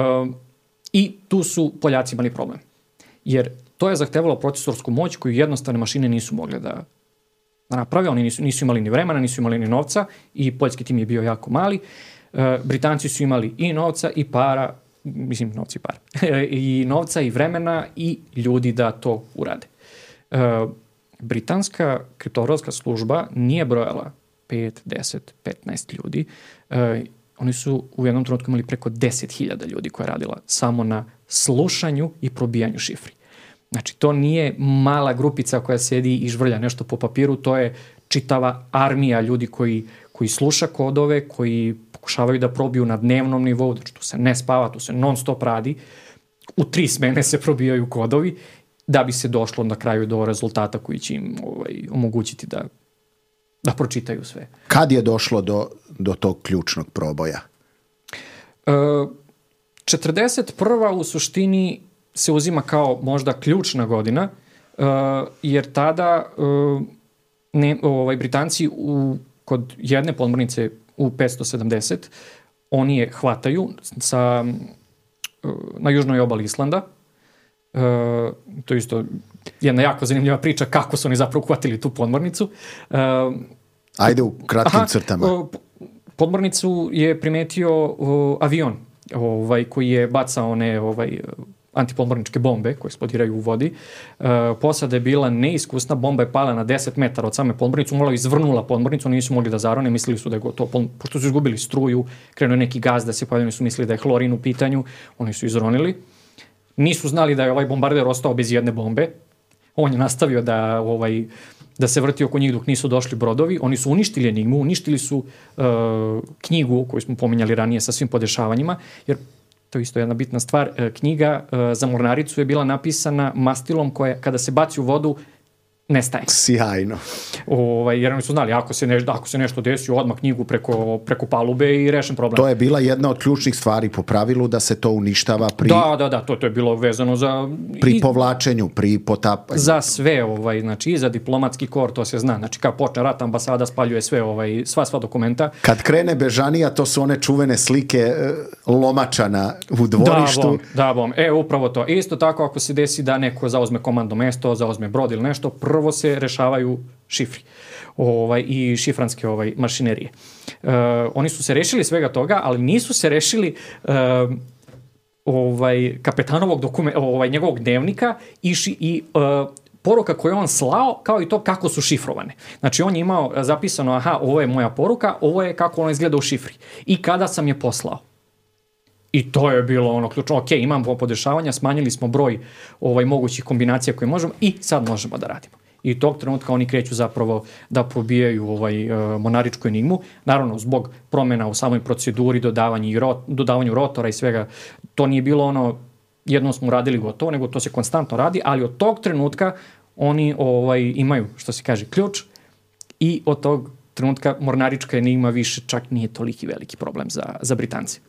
I tu su Poljaci imali problem. Jer to je zahtevalo procesorsku moć koju jednostavne mašine nisu mogle da, da naprave. Oni nisu, nisu imali ni vremena, nisu imali ni novca i poljski tim je bio jako mali. Uh, Britanci su imali i novca i para, mislim novci i para, i novca i vremena i ljudi da to urade. Uh, britanska kriptografska služba nije brojala pet, deset, petnaest ljudi. Uh, oni su u jednom trenutku imali preko deset hiljada ljudi koja je radila samo na slušanju i probijanju šifri. Znači, to nije mala grupica koja sedi i žvrlja nešto po papiru, to je čitava armija ljudi koji, koji sluša kodove, koji pokušavaju da probiju na dnevnom nivou, znači tu se ne spava, tu se non stop radi, u tri smene se probijaju kodovi, da bi se došlo na kraju do rezultata koji će im ovaj, omogućiti da, da pročitaju sve. Kad je došlo do, do tog ključnog proboja? E, četrdeset prva u suštini se uzima kao možda ključna godina, e, jer tada e, ne, ovaj, Britanci u, kod jedne podmornice u petsto sedamdeset, oni je hvataju sa, na južnoj obali Islanda. E, to je isto jedna jako zanimljiva priča kako su oni zapravo hvatili tu podmornicu. E, Ajde u kratkim aha, crtama. Podmornicu je primetio uh, avion ovaj, koji je bacao one ovaj, antipodmorničke bombe koje eksplodiraju u vodi. Uh, posada je bila neiskusna, bomba je pala na deset metara od same podmornice, umalo izvrnula podmornicu, nisu mogli da zarone, mislili su da je gotovo, pošto su izgubili struju, krenuo neki gaz da se pojavljaju, su mislili da je hlorin u pitanju, oni su izronili. Nisu znali da je ovaj bombarder ostao bez jedne bombe, on je nastavio da, ovaj, da se vrti oko njih dok nisu došli brodovi, oni su uništili enigmu, uništili su uh, knjigu koju smo pominjali ranije sa svim podešavanjima, jer to je isto jedna bitna stvar, knjiga uh, za Mornaricu je bila napisana mastilom koja kada se baci u vodu nestaje. Sjajno. Ovaj, jer oni su znali, ako se, ne, ako se nešto desi, odmah knjigu preko, preko palube i rešen problem. To je bila jedna od ključnih stvari po pravilu da se to uništava pri... Da, da, da, to, to je bilo vezano za... Pri i, povlačenju, pri potapanju. Za sve, ovaj, znači i za diplomatski kor, to se zna. Znači kad počne rat, ambasada spaljuje sve, ovaj, sva, sva dokumenta. Kad krene bežanija, to su one čuvene slike e, lomačana u dvorištu. Da, bom, da, bom. E, upravo to. Isto tako, ako se desi da neko zauzme komandno mesto, zauzme brod ili nešto, prvo se rešavaju šifri ovaj, i šifranske ovaj, mašinerije. Uh, oni su se rešili svega toga, ali nisu se rešili uh, ovaj, kapetanovog dokumenta, ovaj, njegovog dnevnika i, ši, i uh, poruka koju on slao, kao i to kako su šifrovane. Znači, on je imao zapisano, aha, ovo je moja poruka, ovo je kako ona izgleda u šifri. I kada sam je poslao. I to je bilo ono ključno. Ok, imamo podešavanja, smanjili smo broj ovaj, mogućih kombinacija koje možemo i sad možemo da radimo. I tog trenutka oni kreću zapravo da probijaju ovaj, uh, monaričku enigmu. Naravno, zbog promjena u samoj proceduri, dodavanju, rot, dodavanju rotora i svega, to nije bilo ono, jednom smo uradili gotovo, nego to se konstantno radi, ali od tog trenutka oni ovaj, imaju, što se kaže, ključ i od tog trenutka mornarička enigma više čak nije toliki veliki problem za, za Britance.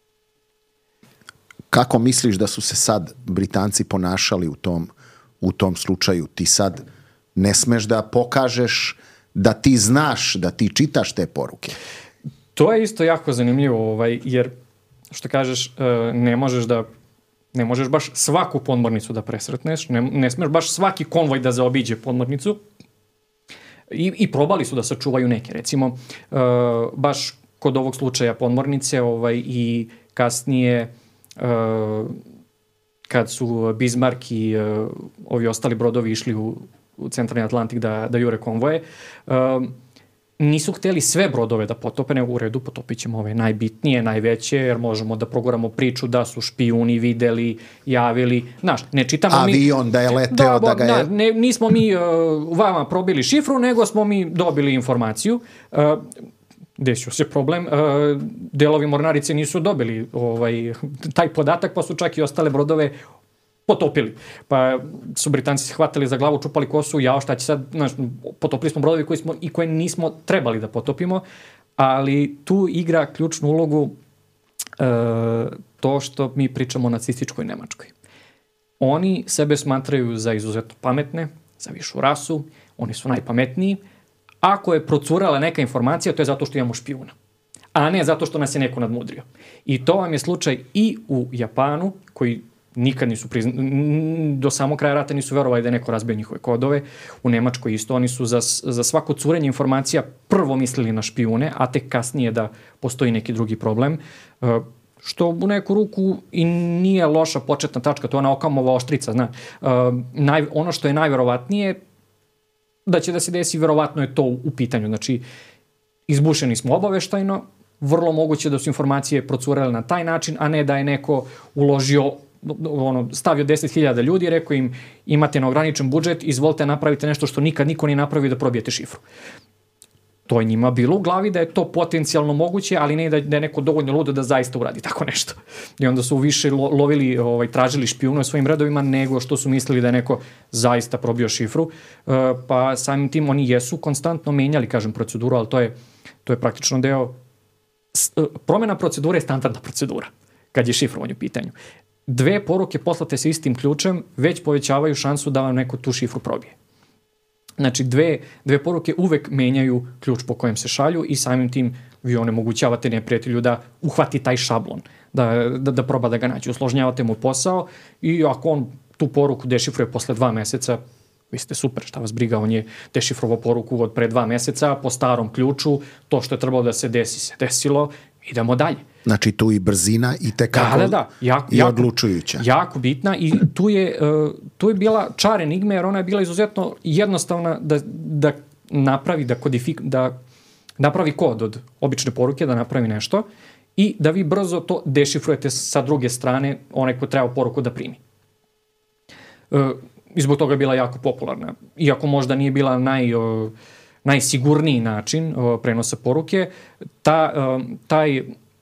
Kako misliš da su se sad Britanci ponašali u tom, u tom slučaju? Ti sad ne smeš da pokažeš da ti znaš, da ti čitaš te poruke. To je isto jako zanimljivo, ovaj, jer što kažeš, ne možeš da ne možeš baš svaku podmornicu da presretneš, ne, ne smeš baš svaki konvoj da zaobiđe podmornicu. I, i probali su da sačuvaju neke, recimo, uh, baš kod ovog slučaja podmornice ovaj, i kasnije uh, kad su Bismarck i uh, ovi ostali brodovi išli u, u centralni Atlantik da, da jure konvoje, uh, nisu htjeli sve brodove da potope, nego u redu potopit ćemo ove najbitnije, najveće, jer možemo da proguramo priču da su špijuni videli, javili, znaš, ne čitamo Avion mi... Avion da je leteo, da, da ga je... Da, ne, nismo mi uh, vama probili šifru, nego smo mi dobili informaciju. Uh, desio se problem, uh, delovi mornarice nisu dobili ovaj, taj podatak, pa su čak i ostale brodove potopili. Pa su Britanci hvatili za glavu, čupali kosu, jao šta će sad, znaš, potopili smo brodovi koji smo i koje nismo trebali da potopimo, ali tu igra ključnu ulogu uh, to što mi pričamo o nacističkoj Nemačkoj. Oni sebe smatraju za izuzetno pametne, za višu rasu, oni su najpametniji. Ako je procurala neka informacija, to je zato što imamo špijuna, a ne zato što nas je neko nadmudrio. I to vam je slučaj i u Japanu, koji nikad nisu priznali, do samog kraja rata nisu verovali da je neko razbio njihove kodove. U Nemačkoj isto, oni su za, za svako curenje informacija prvo mislili na špijune, a tek kasnije da postoji neki drugi problem, što u neku ruku i nije loša početna tačka, to je ona Okamova oštrica, zna. Naj, ono što je najverovatnije da će da se desi, verovatno je to u pitanju. Znači, izbušeni smo obaveštajno, vrlo moguće da su informacije procurele na taj način, a ne da je neko uložio, ono, stavio deset hiljada ljudi i rekao im, imate neograničen budžet, izvolite napravite nešto što nikad niko nije napravio da probijete šifru. To je njima bilo u glavi da je to potencijalno moguće, ali ne da, da je neko dovoljno ludo da zaista uradi tako nešto. I onda su više lo, lovili, ovaj, tražili špijune u svojim redovima nego što su mislili da je neko zaista probio šifru. E, pa samim tim oni jesu konstantno menjali, kažem, proceduru, ali to je, to je praktično deo... S, promjena procedure je standardna procedura kad je šifrovanje u pitanju. Dve poruke poslate se istim ključem već povećavaju šansu da vam neko tu šifru probije. Znači, dve, dve poruke uvek menjaju ključ po kojem se šalju i samim tim vi onemogućavate neprijatelju da uhvati taj šablon, da, da, da proba da ga nađe. Usložnjavate mu posao i ako on tu poruku dešifruje posle dva meseca, vi ste super, šta vas briga, on je dešifrovao poruku od pre dva meseca po starom ključu, to što je trebalo da se desi se desilo, idemo dalje. Znači tu i brzina i tekako da, da, da. Jak, i jako, odlučujuća. Jako bitna i tu je, uh, tu je bila čar enigme, jer ona je bila izuzetno jednostavna da, da napravi, da, kodifik, da napravi kod od obične poruke, da napravi nešto i da vi brzo to dešifrujete sa druge strane, onaj ko treba poruku da primi. Uh, I zbog toga je bila jako popularna. Iako možda nije bila naj... Uh, najsigurniji način uh, prenosa poruke, ta, uh, taj,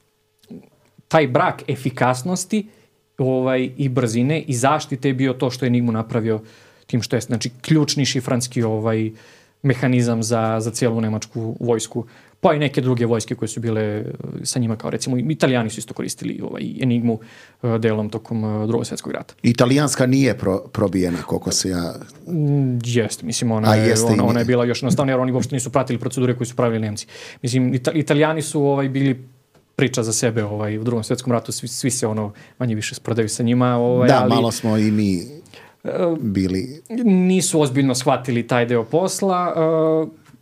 taj brak efikasnosti ovaj, i brzine i zaštite je bio to što je Enigmu napravio tim što je, znači, ključni šifranski ovaj, mehanizam za, za cijelu nemačku vojsku, pa i neke druge vojske koje su bile sa njima, kao recimo Italijani su isto koristili ovaj, Enigmu uh, delom tokom uh, drugog svjetskog rata. Italijanska nije pro, probijena, koliko se ja... Mm, jeste, mislim, ona je, ona, ona je bila još jednostavna, jer oni uopšte nisu pratili procedure koje su pravili Nemci. Mislim, ita, Italijani su ovaj, bili priča za sebe ovaj, u drugom svjetskom ratu, svi, svi se ono manje više sprodaju sa njima. Ovaj, da, ali, malo smo i mi bili... Nisu ozbiljno shvatili taj deo posla. Uh,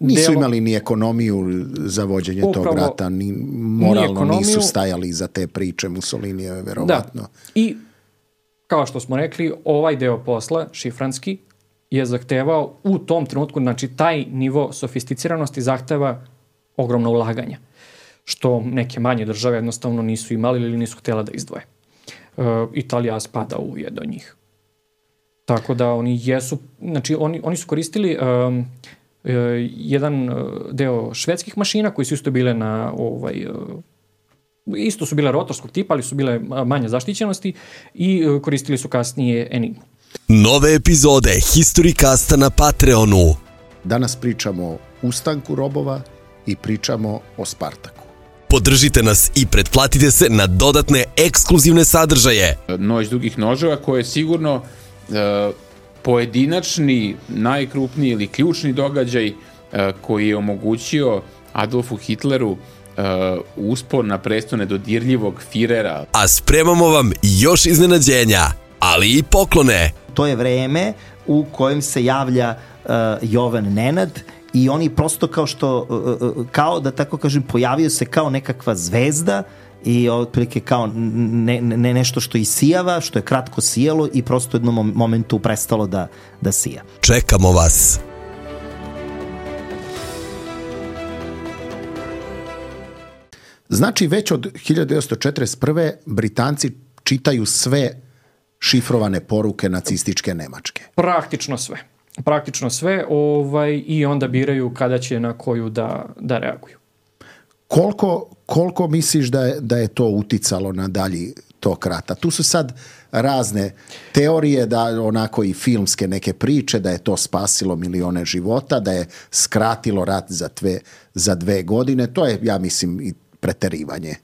Nisu delo, imali ni ekonomiju za vođenje Upravo, tog rata, ni moralno ni nisu stajali za te priče Mussolinijeve, verovatno. Da. I, kao što smo rekli, ovaj deo posla, šifranski, je zahtevao u tom trenutku, znači taj nivo sofisticiranosti zahteva ogromno ulaganja, što neke manje države jednostavno nisu imali ili nisu htjela da izdvoje. E, Italija spada u jedno od njih. Tako da oni jesu, znači oni, oni su koristili um, e, jedan deo švedskih mašina koji su isto bile na ovaj, isto su bile rotorskog tipa, ali su bile manje zaštićenosti i koristili su kasnije Enigmu. Nove epizode Historicasta na Patreonu. Danas pričamo o ustanku robova i pričamo o Spartaku. Podržite nas i pretplatite se na dodatne ekskluzivne sadržaje. Noć dugih noževa koje je sigurno uh, pojedinačni, najkrupniji ili ključni događaj uh, koji je omogućio Adolfu Hitleru uh, uspon na presto nedodirljivog Firera. A spremamo vam još iznenađenja, ali i poklone. To je vreme u kojem se javlja uh, Jovan Nenad i oni prosto kao što, uh, kao da tako kažem, pojavio se kao nekakva zvezda i otprilike kao ne, ne, nešto što isijava, što je kratko sijalo i prosto u jednom momentu prestalo da, da sija. Čekamo vas. Znači, već od hiljadu devetsto četrdeset prve Britanci čitaju sve šifrovane poruke nacističke Nemačke. Praktično sve. Praktično sve ovaj, i onda biraju kada će na koju da, da reaguju. Koliko, koliko misliš da je, da je to uticalo na dalji tok rata? Tu su sad razne teorije, da onako i filmske neke priče, da je to spasilo milione života, da je skratilo rat za, tve, za dve godine. To je, ja mislim, i preterivanje.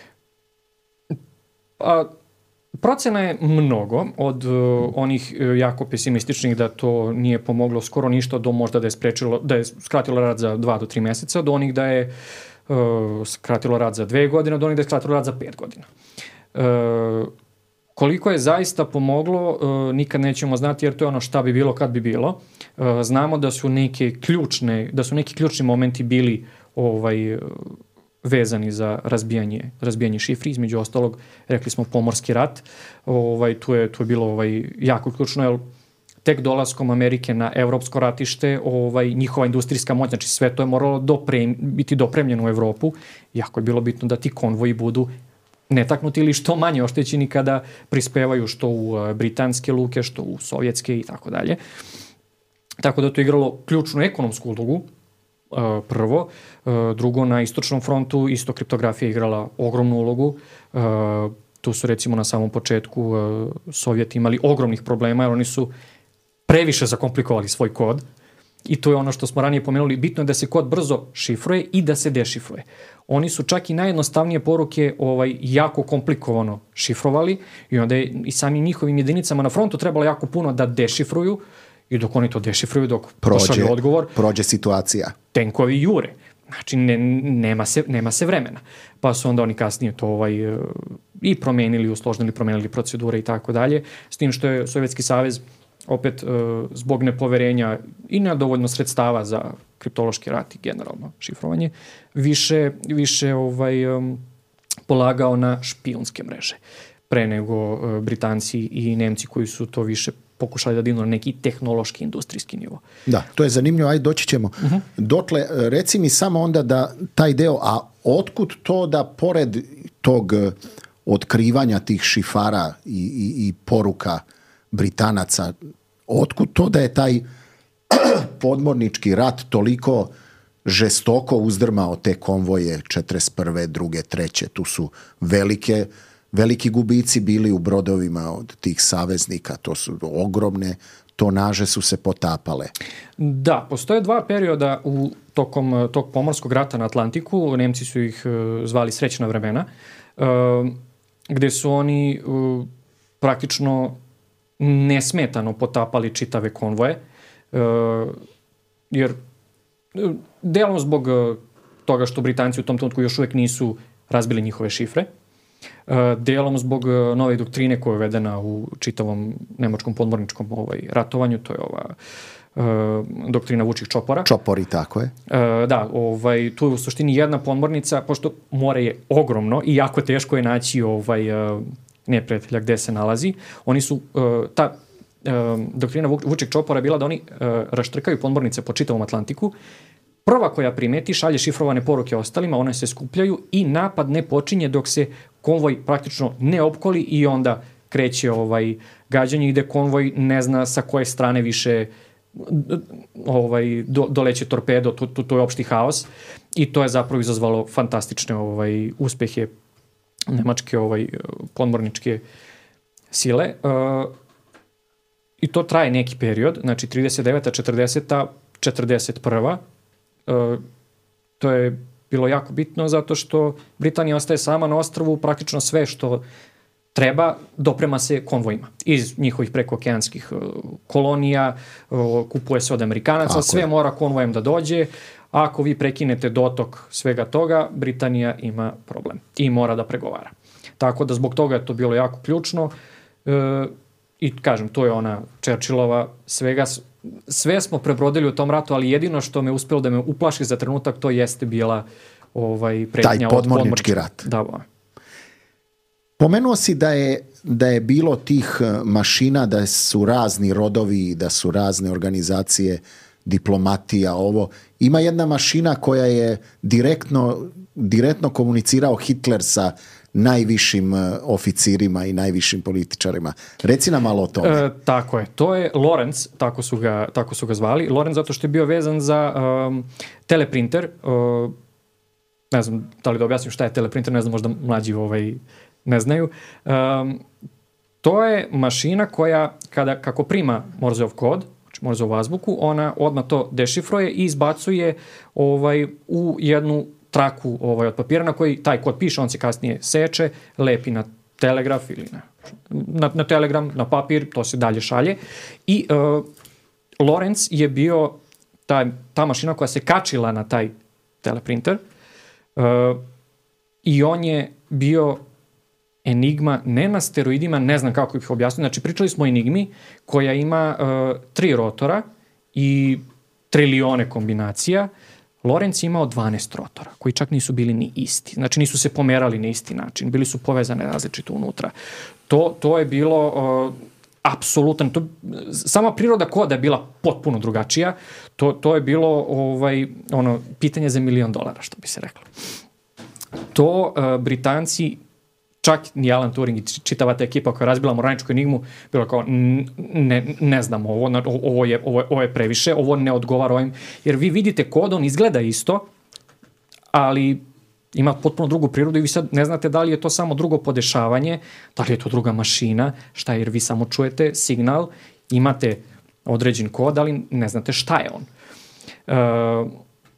A, procena je mnogo od uh, onih uh, jako pesimističnih da to nije pomoglo skoro ništa, do možda da je sprečilo, da je skratilo rat za dva do tri meseca, do onih da je uh, skratilo rat za dve godine, do onih da je skratilo rat za pet godina. Uh, koliko je zaista pomoglo, uh, nikad nećemo znati, jer to je ono šta bi bilo kad bi bilo. Uh, znamo da su neke ključne, da su neki ključni momenti bili ovaj uh, vezani za razbijanje, razbijanje šifri, između ostalog, rekli smo pomorski rat, ovaj, tu, je, tu je bilo ovaj, jako ključno, jer tek dolaskom Amerike na evropsko ratište, ovaj, njihova industrijska moć, znači sve to je moralo doprem, biti dopremljeno u Evropu, jako je bilo bitno da ti konvoji budu netaknuti ili što manje oštećeni kada prispevaju što u britanske luke, što u sovjetske i tako dalje. Tako da to je igralo ključnu ekonomsku ulogu, prvo. Drugo, na istočnom frontu isto kriptografija igrala ogromnu ulogu. Tu su recimo na samom početku Sovjeti imali ogromnih problema jer oni su previše zakomplikovali svoj kod i to je ono što smo ranije pomenuli. Bitno je da se kod brzo šifruje i da se dešifruje. Oni su čak i najjednostavnije poruke ovaj, jako komplikovano šifrovali i onda je i samim njihovim jedinicama na frontu trebalo jako puno da dešifruju. I dok oni to dešifruju, dok pošalju odgovor, prođe situacija. Tenkovi jure. Znači, ne, nema, se, nema se vremena. Pa su onda oni kasnije to ovaj, i promenili, usložnili, promenili procedure i tako dalje. S tim što je Sovjetski savez opet zbog nepoverenja i nedovoljno sredstava za kriptološki rat i generalno šifrovanje, više, više ovaj, polagao na špijunske mreže. Pre nego Britanci i Nemci koji su to više pokušali da dignu na neki tehnološki, industrijski nivo. Da, to je zanimljivo, ajde doći ćemo. Uh-huh. Dotle, reci mi samo onda da taj deo, a otkud to da pored tog otkrivanja tih šifara i, i, i poruka Britanaca, otkud to da je taj podmornički rat toliko žestoko uzdrmao te konvoje četrdeset prve, druge, treće, tu su velike veliki gubici bili u brodovima od tih saveznika, to su ogromne tonaže su se potapale. Da, postoje dva perioda u tokom tog pomorskog rata na Atlantiku, Nemci su ih zvali srećna vremena, gde su oni praktično nesmetano potapali čitave konvoje, jer delom zbog toga što Britanci u tom trenutku još uvijek nisu razbili njihove šifre, delom zbog nove doktrine koja je uvedena u čitavom nemačkom podmorničkom ovaj, ratovanju, to je ova uh, doktrina vučih čopora. Čopori, tako je. Uh, da, ovaj, tu je u suštini jedna podmornica, pošto more je ogromno i jako teško je naći ovaj, uh, neprijatelja gde se nalazi. Oni su, uh, ta uh, doktrina vučih čopora je bila da oni uh, raštrkaju podmornice po čitavom Atlantiku. Prva koja primeti šalje šifrovane poruke ostalima, one se skupljaju i napad ne počinje dok se konvoj praktično ne opkoli i onda kreće ovaj gađanje gde konvoj ne zna sa koje strane više ovaj, do, doleće torpedo, to, to, to je opšti haos i to je zapravo izazvalo fantastične ovaj, uspehe nemačke ovaj, podmorničke sile. Uh, I to traje neki period, znači trideset deveta, četrdeseta, četrdeset prva. Uh, to je bilo jako bitno zato što Britanija ostaje sama na ostrvu, praktično sve što treba doprema se konvojima iz njihovih prekookeanskih uh, kolonija, uh, kupuje se od Amerikanaca, Ako sve je. mora konvojem da dođe. Ako vi prekinete dotok svega toga, Britanija ima problem i mora da pregovara. Tako da zbog toga je to bilo jako ključno uh, i kažem, to je ona Churchillova svega. Sve smo prebrodili u tom ratu, ali jedino što me uspelo da me uplaši za trenutak, to jeste bila ovaj, pretnja taj podmornički rat. Da, ba. Pomenuo si da je, da je bilo tih mašina, da su razni rodovi, da su razne organizacije, diplomatija, ovo. Ima jedna mašina koja je direktno, direktno komunicirao Hitler sa najvišim oficirima i najvišim političarima. Reci nam malo o tome. E, tako je. To je Lorenz, tako su ga, tako su ga zvali. Lorenz zato što je bio vezan za um, teleprinter. Uh, ne znam da li da objasnim šta je teleprinter, ne znam, možda mlađi ovaj, ne znaju. Um, to je mašina koja, kada, kako prima Morzeov kod, znači Morzeovu azbuku, ona odmah to dešifruje i izbacuje ovaj, u jednu traku ovaj, od papira na koji taj kod piše, on se kasnije seče, lepi na telegraf ili na, na, na telegram, na papir, to se dalje šalje. I uh, Lorenz je bio ta, ta mašina koja se kačila na taj teleprinter uh, i on je bio enigma ne na steroidima, ne znam kako ih objasniti. Znači pričali smo o enigmi koja ima uh, tri rotora i trilione kombinacija. Lorenz je imao dvanaest rotora, koji čak nisu bili ni isti. Znači nisu se pomerali na isti način, bili su povezane različito unutra. To, to je bilo uh, apsolutan, to, sama priroda koda je bila potpuno drugačija. To, to je bilo ovaj, ono, pitanje za milion dolara, što bi se reklo. To uh, Britanci, čak ni Alan Turing i čitava ta ekipa koja je razbila moraničku enigmu, bilo kao, ne, ne znam, ovo, ovo, je, ovo, ovo je previše, ovo ne odgovara ovim, jer vi vidite kod, on izgleda isto, ali ima potpuno drugu prirodu i vi sad ne znate da li je to samo drugo podešavanje, da li je to druga mašina, šta je, jer vi samo čujete signal, imate određen kod, ali ne znate šta je on. Uh,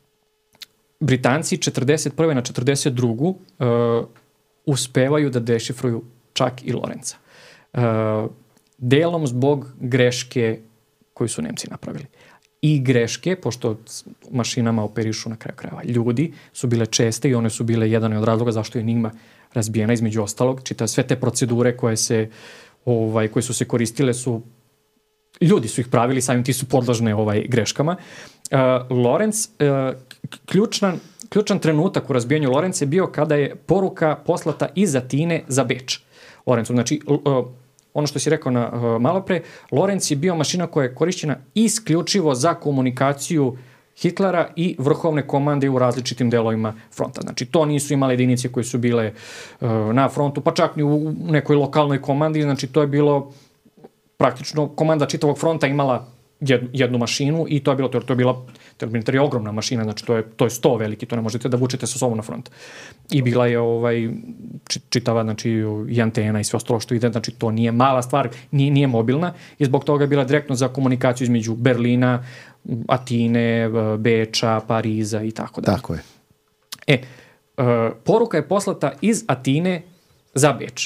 Britanci četrdeset prve na četrdeset drugu Uh, uspevaju da dešifruju čak i Lorenza. Uh, delom zbog greške koju su Nemci napravili. I greške, pošto mašinama operišu na kraju krajeva ljudi, su bile česte i one su bile jedan od razloga zašto je enigma razbijena, između ostalog. Čita sve te procedure koje, se, ovaj, koje su se koristile su, ljudi su ih pravili, samim ti su podložne ovaj, greškama. Uh, Lorenz, uh, ključan Ključan trenutak u razbijanju Lorenza je bio kada je poruka poslata iz Atine za Beč. Lorenzu, znači, uh, ono što si rekao na, uh, malo pre, Lorenz je bio mašina koja je korišćena isključivo za komunikaciju Hitlera i vrhovne komande u različitim delovima fronta. Znači, to nisu imale jedinice koje su bile uh, na frontu, pa čak ni u nekoj lokalnoj komandi. Znači, to je bilo praktično komanda čitavog fronta imala jednu, jednu mašinu i to je bilo, to, to je bila teleprinter je ogromna mašina, znači to je, to je sto veliki, to ne možete da vučete sa sobom na front. I bila je ovaj, čitava, znači, i antena i sve ostalo što ide, znači to nije mala stvar, nije, nije mobilna i zbog toga je bila direktno za komunikaciju između Berlina, Atine, Beča, Pariza i tako dalje. Tako je. E, poruka je poslata iz Atine za Beč.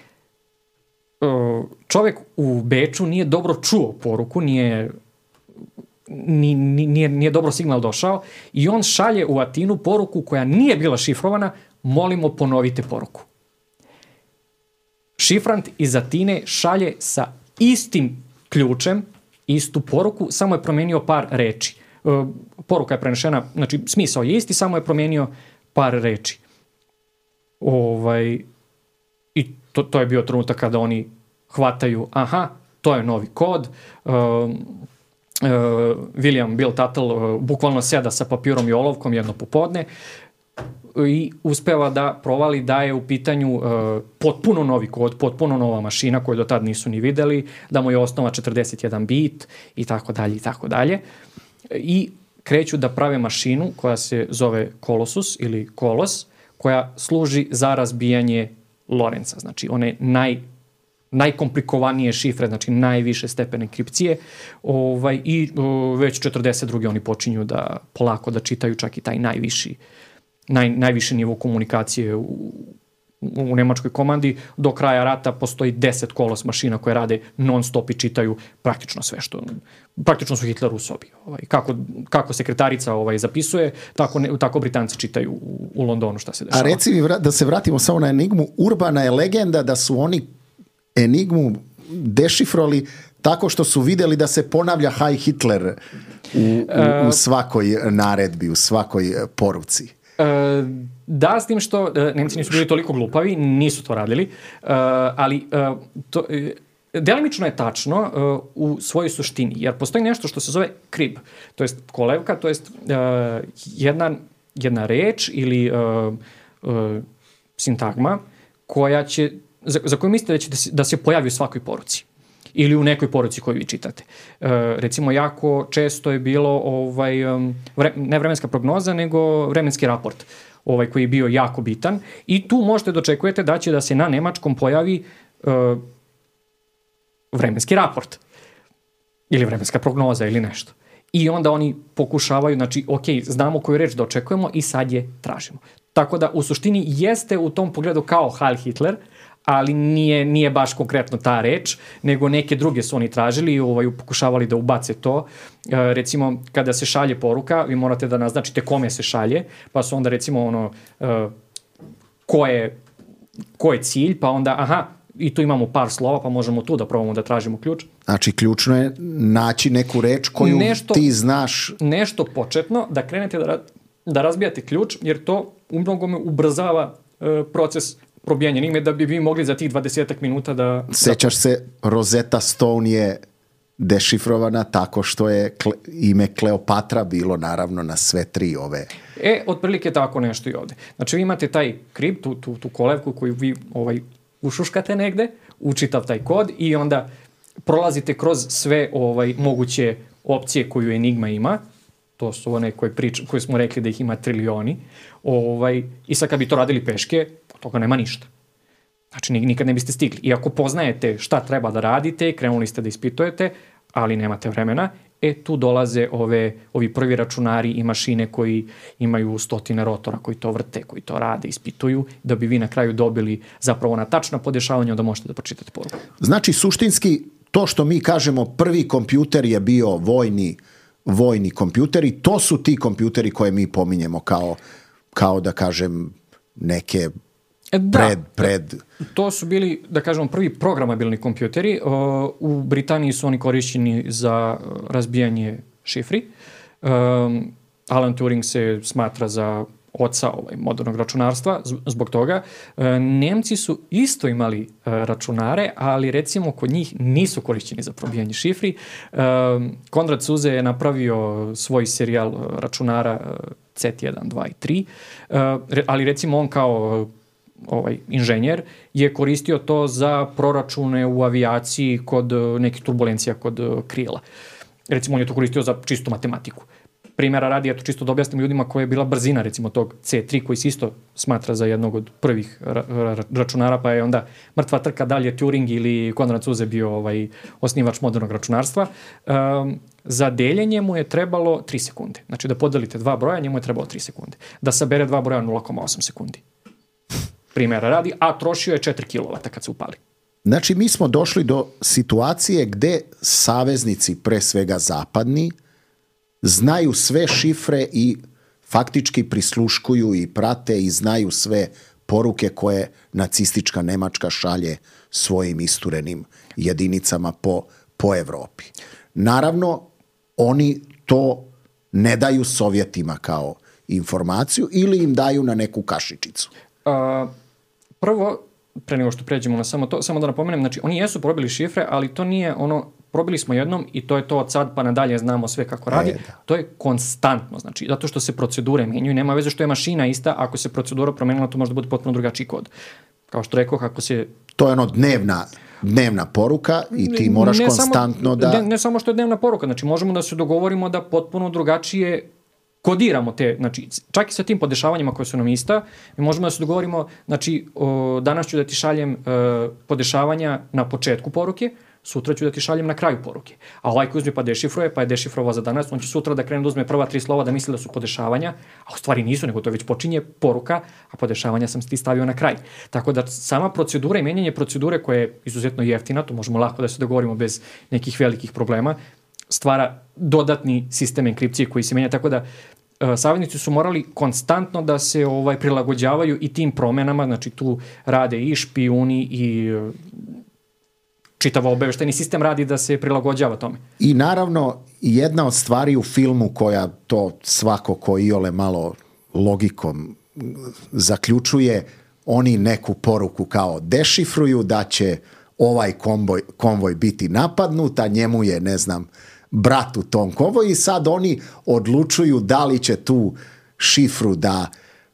Čovek u Beču nije dobro čuo poruku, nije Nije, nije dobro signal došao i on šalje u Atinu poruku koja nije bila šifrovana, molimo ponovite poruku. šifrant iz Atine šalje sa istim ključem, istu poruku, samo je promenio par reči. E, poruka je prenešena, znači smisao je isti, samo je promenio par reči. Ovaj, I to, to je bio trenutak kada oni hvataju, aha, to je novi kod. Uh, uh, William Bill Tuttle uh, bukvalno seda sa papirom i olovkom jedno popodne i uspeva da provali da je u pitanju uh, potpuno novi kod, potpuno nova mašina koju do tad nisu ni videli, da mu je osnova četrdeset jedan bit i tako dalje i tako dalje. I kreću da prave mašinu koja se zove Colossus ili Kolos, koja služi za razbijanje Lorenza, znači one naj, najkomplikovanije šifre, znači najviše stepene enkripcije, ovaj, i o, već četrdeset druge oni počinju da polako da čitaju čak i taj najviši, naj, najviši nivo komunikacije u, u nemačkoj komandi. Do kraja rata postoji deset kolos mašina koje rade non stop i čitaju praktično sve što, praktično su Hitler u sobi. Ovaj, kako, kako sekretarica ovaj, zapisuje, tako, ne, tako Britanci čitaju u, u Londonu šta se dešava. A reci mi, da se vratimo samo na Enigmu, urbana je legenda da su oni Enigmu dešifroli tako što su vidjeli da se ponavlja Heil Hitler u, u, u svakoj naredbi, u svakoj poruci. E, da, s tim što e, Nemci nisu bili toliko glupavi, nisu to radili, e, ali e, to, e, delimično je tačno e, u svojoj suštini, jer postoji nešto što se zove krib, to jest kolevka, to jest e, jedna, jedna reč ili e, e, sintagma koja će, za, za koju mislite da će da se, da se pojavi u svakoj poruci ili u nekoj poruci koju vi čitate. E, recimo, jako često je bilo ovaj, vre, ne vremenska prognoza, nego vremenski raport, ovaj, koji je bio jako bitan. I tu možete da očekujete da će da se na nemačkom pojavi e, vremenski raport ili vremenska prognoza ili nešto. I onda oni pokušavaju, znači, ok, znamo koju reč da očekujemo i sad je tražimo. Tako da, u suštini, jeste u tom pogledu kao Heil Hitler, ali nije, nije baš konkretno ta reč, nego neke druge su oni tražili i ovaj, pokušavali da ubace to. E, recimo, kada se šalje poruka, vi morate da naznačite kome se šalje, pa su onda recimo ono, e, ko, je, ko je cilj, pa onda, aha, i tu imamo par slova, pa možemo tu da probamo da tražimo ključ. Znači, ključno je naći neku reč koju nešto, ti znaš. Nešto početno, da krenete da, da razbijate ključ, jer to u mnogome ubrzava e, proces probijanje enigme, da bi vi mogli za tih dvadesetak minuta da... Sećaš se, Rosetta Stone je dešifrovana tako što je kle, ime Kleopatra bilo naravno na sve tri ove. E, otprilike tako nešto i ovde. Znači, vi imate taj krip, tu, tu, tu kolevku koju vi ovaj, ušuškate negde, učitav taj kod i onda prolazite kroz sve ovaj, moguće opcije koju Enigma ima. To su one koje, prič, koje smo rekli da ih ima trilioni. Ovaj, I sad kad bi to radili peške, od toga nema ništa. Znači, nikad ne biste stigli. I ako poznajete šta treba da radite, krenuli ste da ispitujete, ali nemate vremena, e tu dolaze ove, ovi prvi računari i mašine koji imaju stotine rotora, koji to vrte, koji to rade, ispituju, da bi vi na kraju dobili zapravo na tačna podešavanja, da možete da pročitate poruku. Znači, suštinski, to što mi kažemo prvi kompjuter je bio vojni, vojni kompjuter i to su ti kompjuteri koje mi pominjemo kao, kao da kažem, neke... Da, pred, pred... to su bili, da kažemo, prvi programabilni kompjuteri. U Britaniji su oni korišćeni za razbijanje šifri. Alan Turing se smatra za oca ovaj, modernog računarstva zbog toga. Nemci su isto imali računare, ali recimo kod njih nisu korišćeni za probijanje šifri. Konrad Zuse je napravio svoj serijal računara C jedan, dva i tri, ali recimo on kao ovaj inženjer je koristio to za proračune u avijaciji kod nekih turbulencija kod krila. Recimo, on je to koristio za čistu matematiku. Primjera radi, ja to čisto da objasnim ljudima koja je bila brzina, recimo tog C tri, koji se isto smatra za jednog od prvih ra ra računara, pa je onda mrtva trka dalje Turing ili Konrad Zuse bio ovaj, osnivač modernog računarstva. Um, za deljenje mu je trebalo tri sekunde. Znači, da podelite dva broja, njemu je trebalo tri sekunde. Da sabere dva broja nula zarez osam sekundi. Primjera radi, a trošio je četiri kilovata kad se upali. Znači, mi smo došli do situacije gde saveznici, pre svega zapadni, znaju sve šifre i faktički prisluškuju i prate i znaju sve poruke koje nacistička Nemačka šalje svojim isturenim jedinicama po, po Evropi. Naravno, oni to ne daju Sovjetima kao informaciju ili im daju na neku kašičicu. Uh, prvo, pre nego što pređemo na samo to, samo da napomenem, znači oni jesu probili šifre, ali to nije ono, probili smo jednom i to je to od sad pa nadalje, znamo sve kako radi. E, to je konstantno, znači, zato što se procedure menjaju, nema veze što je mašina ista, ako se procedura promenila, to može da bude potpuno drugačiji kod. Kao što rekao, kako se... To je ono dnevna, dnevna poruka i ti moraš ne konstantno samo, da... Ne, ne samo što je dnevna poruka, znači možemo da se dogovorimo da potpuno drugačije kodiramo te, znači čak i sa tim podešavanjima koje su nam ista, mi možemo da se dogovorimo, znači o, danas ću da ti šaljem e, podešavanja na početku poruke, sutra ću da ti šaljem na kraju poruke. A ovaj koji uzme pa dešifruje, pa je dešifrovao za danas, on će sutra da krene da uzme prva tri slova da misli da su podešavanja, a u stvari nisu, nego to već počinje poruka, a podešavanja sam ti stavio na kraj. Tako da sama procedura i menjanje procedure koja je izuzetno jeftina, to možemo lako da se dogovorimo bez nekih velikih problema, stvara dodatni sistem enkripcije koji se menja, tako da e, saveznici su morali konstantno da se ovaj prilagođavaju i tim promenama, znači tu rade i špijuni i e, čitav obaveštajni sistem radi da se prilagođava tome. I naravno, jedna od stvari u filmu koja to svako ko iole malo logikom zaključuje, oni neku poruku kao dešifruju da će ovaj konvoj, konvoj biti napadnut, a njemu je, ne znam, brat u tom konvoju i sad oni odlučuju da li će tu šifru da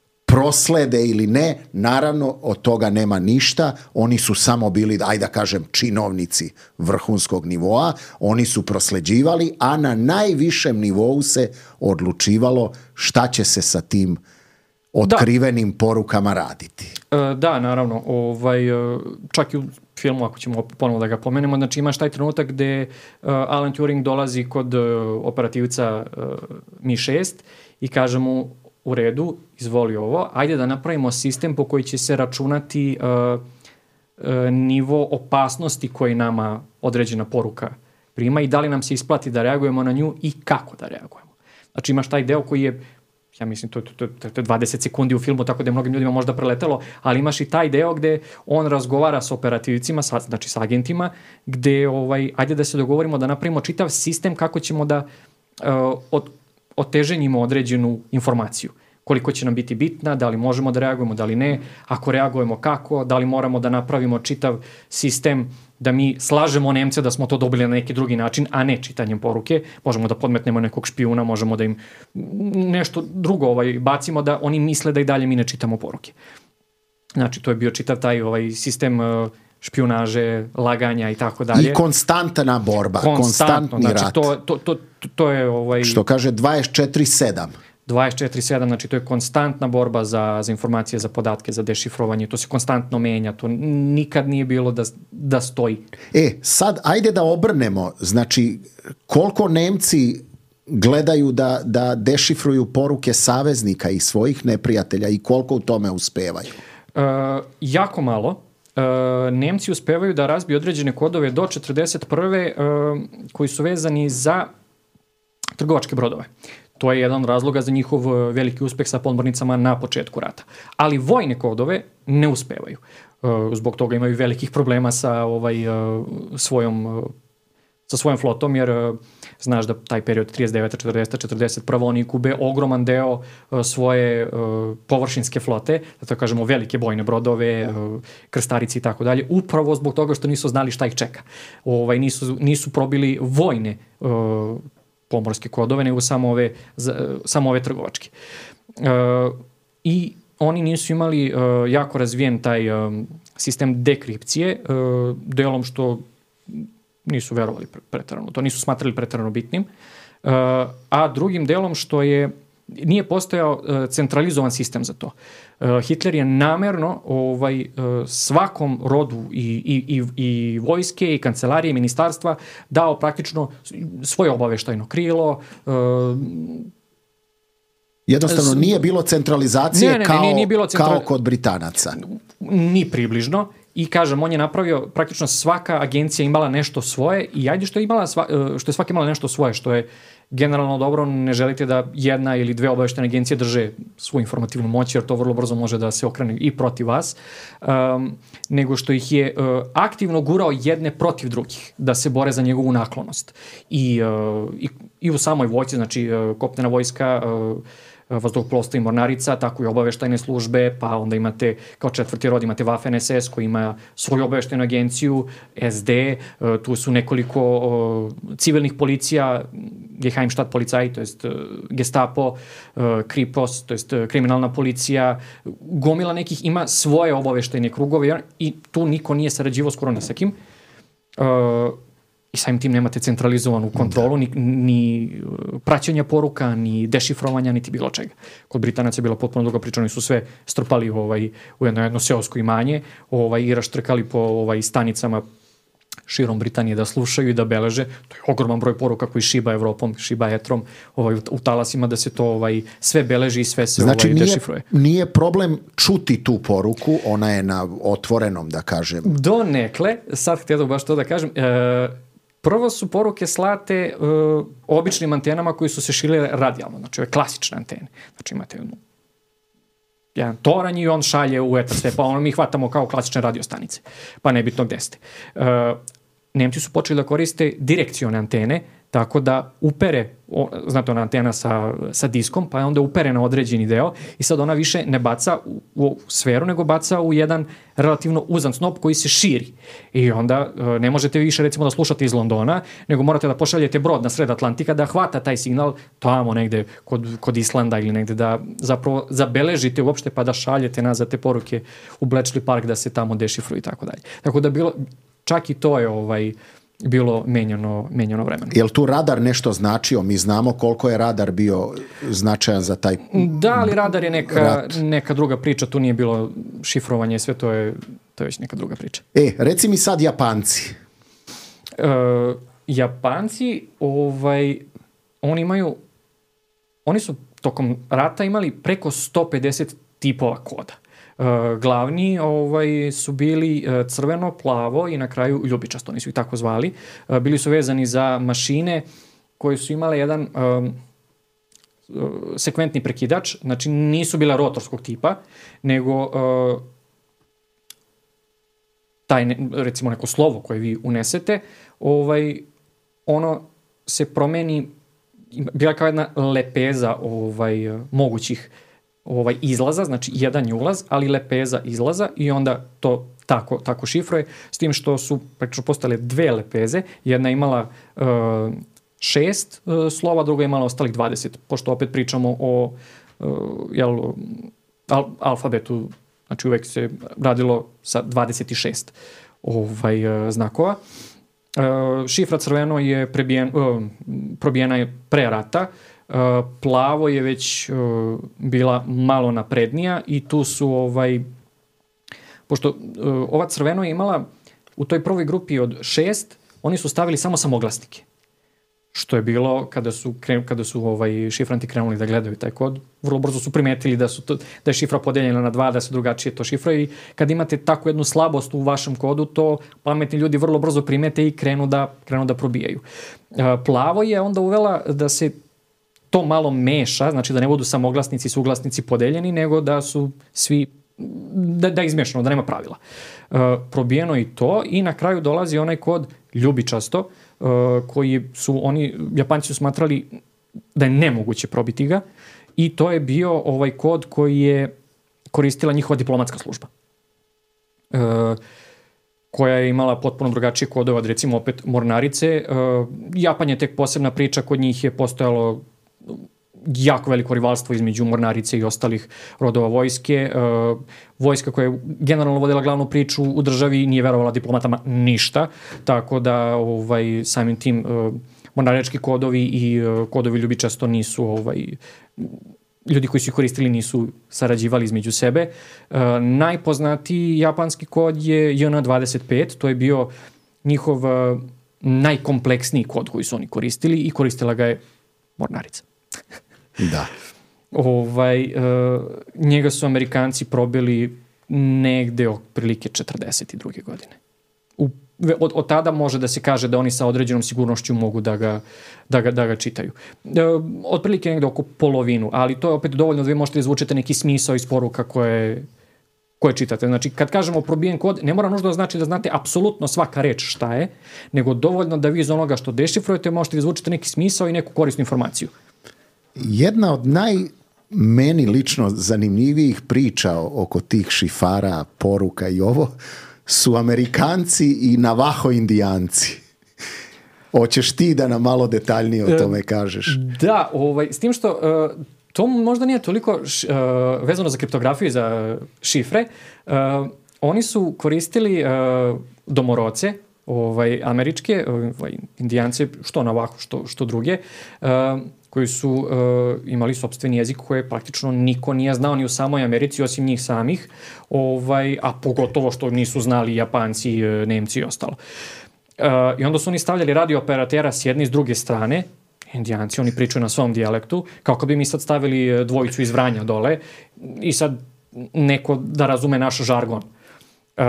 proslede ili ne. Naravno, od toga nema ništa. Oni su samo bili, ajde da kažem, činovnici vrhunskog nivoa. Oni su prosleđivali, a na najvišem nivou se odlučivalo šta će se sa tim otkrivenim da. porukama raditi. E, da, naravno. Ovaj, čak i u filmu, ako ćemo ponovo da ga pomenemo, znači imaš taj trenutak gde uh, Alan Turing dolazi kod uh, operativca uh, Mi šest i kaže mu, u redu, izvoli ovo, ajde da napravimo sistem po koji će se računati uh, uh, nivo opasnosti koji nama određena poruka prima i da li nam se isplati da reagujemo na nju i kako da reagujemo. Znači imaš taj deo koji je, ja mislim, to, to, to, to je dvadeset sekundi u filmu, tako da je mnogim ljudima možda preletelo, ali imaš i taj deo gde on razgovara sa operativcima, sa, znači sa agentima, gde, ovaj, ajde da se dogovorimo da napravimo čitav sistem kako ćemo da uh, od, oteženjimo određenu informaciju. Koliko će nam biti bitna, da li možemo da reagujemo, da li ne, ako reagujemo kako, da li moramo da napravimo čitav sistem da mi slažemo Nemce da smo to dobili na neki drugi način, a ne čitanjem poruke. Možemo da podmetnemo nekog špijuna, možemo da im nešto drugo ovaj, bacimo da oni misle da i dalje mi ne čitamo poruke. Znači, to je bio čitav taj ovaj, sistem špijunaže, laganja i tako dalje. I konstantna borba, konstantno, konstantni znači, rat. To, to, to, to je... Ovaj, što kaže dvadeset četiri sedam. dvadeset četiri sedam, znači to je konstantna borba za, za informacije, za podatke, za dešifrovanje, to se konstantno menja, to nikad nije bilo da, da stoji. E, sad ajde da obrnemo, znači koliko Nemci gledaju da, da dešifruju poruke saveznika i svojih neprijatelja i koliko u tome uspevaju? E, jako malo. E, Nemci uspevaju da razbiju određene kodove do četrdeset prve E, koji su vezani za trgovačke brodove. To je jedan od razloga za njihov veliki uspeh sa podmornicama na početku rata. Ali vojne kodove ne uspevaju. Zbog toga imaju velikih problema sa ovaj svojom sa svojom flotom, jer znaš da taj period trideset deveta, četrdeseta, četrdeset prva oni gube ogroman deo svoje površinske flote, da to kažemo velike bojne brodove, krstarice i tako dalje, upravo zbog toga što nisu znali šta ih čeka. Ovaj, nisu, nisu probili vojne pomorske kodove, nego samo ove, samo ove trgovačke. E, I oni nisu imali e, jako razvijen taj e, sistem dekripcije, e, delom što nisu verovali preterano, to nisu smatrali preterano bitnim, e, a drugim delom što je nije postojao e, centralizovan sistem za to. E, Hitler je namerno ovaj, e, svakom rodu i, i, i, i vojske i kancelarije i ministarstva dao praktično svoje obaveštajno krilo. E, Jednostavno nije bilo centralizacije ne, ne, kao, nije, nije bilo centra... kao kod Britanaca. Ni približno. I kažem, on je napravio, praktično svaka agencija imala nešto svoje i ajde što je, imala sva, što je svaka imala nešto svoje, što je generalno dobro, ne želite da jedna ili dve obaveštene agencije drže svu informativnu moć, jer to vrlo brzo može da se okrene i protiv vas, um, nego što ih je uh, aktivno gurao jedne protiv drugih, da se bore za njegovu naklonost. I, uh, i, i u samoj vojci, znači uh, kopnena vojska, uh, vazduhoplovstva i mornarica, tako i obaveštajne službe, pa onda imate kao četvrti rod imate Waffen es es koji ima svoju obaveštajnu agenciju, es de, tu su nekoliko civilnih policija, Geheimstadt policaj, to jest Gestapo, Kripos, to jest kriminalna policija, gomila nekih ima svoje obaveštajne krugove i tu niko nije sarađivao skoro ni sa kim. I samim tim nemate centralizovanu kontrolu, ni, ni praćenja poruka, ni dešifrovanja, niti bilo čega. Kod Britanaca je bila potpuno druga priča, oni su sve strpali ovaj, u jedno, jedno seosko imanje ovaj, i raštrkali po ovaj, stanicama širom Britanije da slušaju i da beleže. To je ogroman broj poruka koji šiba Evropom, šiba etrom ovaj, u talasima, da se to ovaj, sve beleži i sve se znači, ovaj, nije, dešifruje. Nije problem čuti tu poruku, ona je na otvorenom, da kažem. Do nekle, sad htjedo baš to da kažem, e, prvo su poruke slate uh, običnim antenama koji su se širile radijalno, znači ove klasične antene. Znači imate jednu, jedan toranj i on šalje u etar sve, pa ono mi hvatamo kao klasične radiostanice, pa nebitno gde ste. Uh, Nemci su počeli da koriste direkcione antene, tako da upere, o, znate ona antena sa, sa diskom, pa je onda upere na određeni deo i sad ona više ne baca u, u sferu, nego baca u jedan relativno uzan snop koji se širi. I onda e, ne možete više recimo da slušate iz Londona, nego morate da pošaljete brod na sred Atlantika da hvata taj signal tamo negde kod, kod Islanda ili negde da zapravo zabeležite uopšte pa da šaljete nazad te poruke u Bletchley Park da se tamo dešifruju i tako dalje. Tako da bilo, čak i to je ovaj bilo menjano, menjano vremeno. Je li tu radar nešto značio? Mi znamo koliko je radar bio značajan za taj Da, ali radar je neka, rat. neka druga priča, tu nije bilo šifrovanje, sve to je, to je već neka druga priča. E, reci mi sad Japanci. E, Japanci, ovaj, oni imaju, oni su tokom rata imali preko sto pedeset tipova koda. Uh, glavni ovaj, su bili uh, crveno, plavo i na kraju ljubičasto, oni su ih tako zvali. Uh, bili su vezani za mašine koje su imale jedan um, uh, sekventni prekidač, znači nisu bila rotorskog tipa, nego uh, taj, ne, recimo neko slovo koje vi unesete, ovaj, ono se promeni, bila kao jedna lepeza ovaj, mogućih ovaj izlaza, znači jedan je ulaz, ali lepeza izlaza i onda to tako, tako šifruje, s tim što su praktično postale dve lepeze, jedna je imala uh, šest uh, slova, druga je imala ostalih dvadeset, pošto opet pričamo o uh, jel, al, alfabetu, znači uvek se radilo sa dvadeset šest ovaj, uh, znakova. Uh, šifra crveno je prebijen, uh, probijena je pre rata, Uh, plavo je već uh, bila malo naprednija i tu su ovaj, pošto uh, ova crveno je imala u toj prvoj grupi od šest, oni su stavili samo samoglasnike. Što je bilo kada su, kada su ovaj, šifranti krenuli da gledaju taj kod, vrlo brzo su primetili da, su to, da je šifra podeljena na dva, da se drugačije to šifra i kad imate takvu jednu slabost u vašem kodu, to pametni ljudi vrlo brzo primete i krenu da, krenu da probijaju. Uh, plavo je onda uvela da se to malo meša, znači da ne budu samoglasnici i suglasnici podeljeni, nego da su svi, da, da je izmešano, da nema pravila. Uh, probijeno i to i na kraju dolazi onaj kod ljubičasto, uh, koji su oni, Japanci su smatrali da je nemoguće probiti ga i to je bio ovaj kod koji je koristila njihova diplomatska služba. Uh, koja je imala potpuno drugačije kodove od recimo opet mornarice. Uh, Japan je tek posebna priča, kod njih je postojalo jako veliko rivalstvo između mornarice i ostalih rodova vojske. Uh, vojska koja je generalno vodila glavnu priču u državi nije verovala diplomatama ništa, tako da ovaj, samim tim uh, mornarički kodovi i uh, kodovi ljubičasto nisu, ovaj, ljudi koji su ih koristili nisu sarađivali između sebe. Uh, najpoznatiji japanski kod je J N dvadeset pet, to je bio njihov uh, najkompleksniji kod koji su oni koristili i koristila ga je mornarica. Da. Ovaj, uh, njega su Amerikanci probili negde otprilike četrdeset druge godine. U od, od tada može da se kaže da oni sa određenom sigurnošću mogu da ga, da ga, da ga čitaju. E, otprilike negde oko polovinu, ali to je opet dovoljno da vi možete izvučete neki smisao iz poruka koje, koje čitate. Znači, kad kažemo probijen kod, ne mora nužno da znači da znate apsolutno svaka reč šta je, nego dovoljno da vi iz onoga što dešifrujete možete izvučete neki smisao i neku korisnu informaciju. Jedna od naj meni lično zanimljivijih priča oko tih šifara, poruka i ovo su Amerikanci i Navajo Indijanci. Hoćeš ti da nam malo detaljnije o tome kažeš? Da, ovaj, s tim što uh, to možda nije toliko š, uh, vezano za kriptografiju i za šifre. Uh, oni su koristili uh, domoroce, ovaj, američke, ovaj, Indijance, što Navajo, što, što druge, uh, koji su uh, imali sopstveni jezik koje praktično niko nije znao ni u samoj Americi osim njih samih, ovaj, a pogotovo što nisu znali Japanci, Nemci i ostalo. Uh, I onda su oni stavljali radio operatera s jedne i s druge strane, Indijanci, oni pričaju na svom dijalektu, kao kad bi mi sad stavili dvojicu iz Vranja dole i sad neko da razume naš žargon. Uh,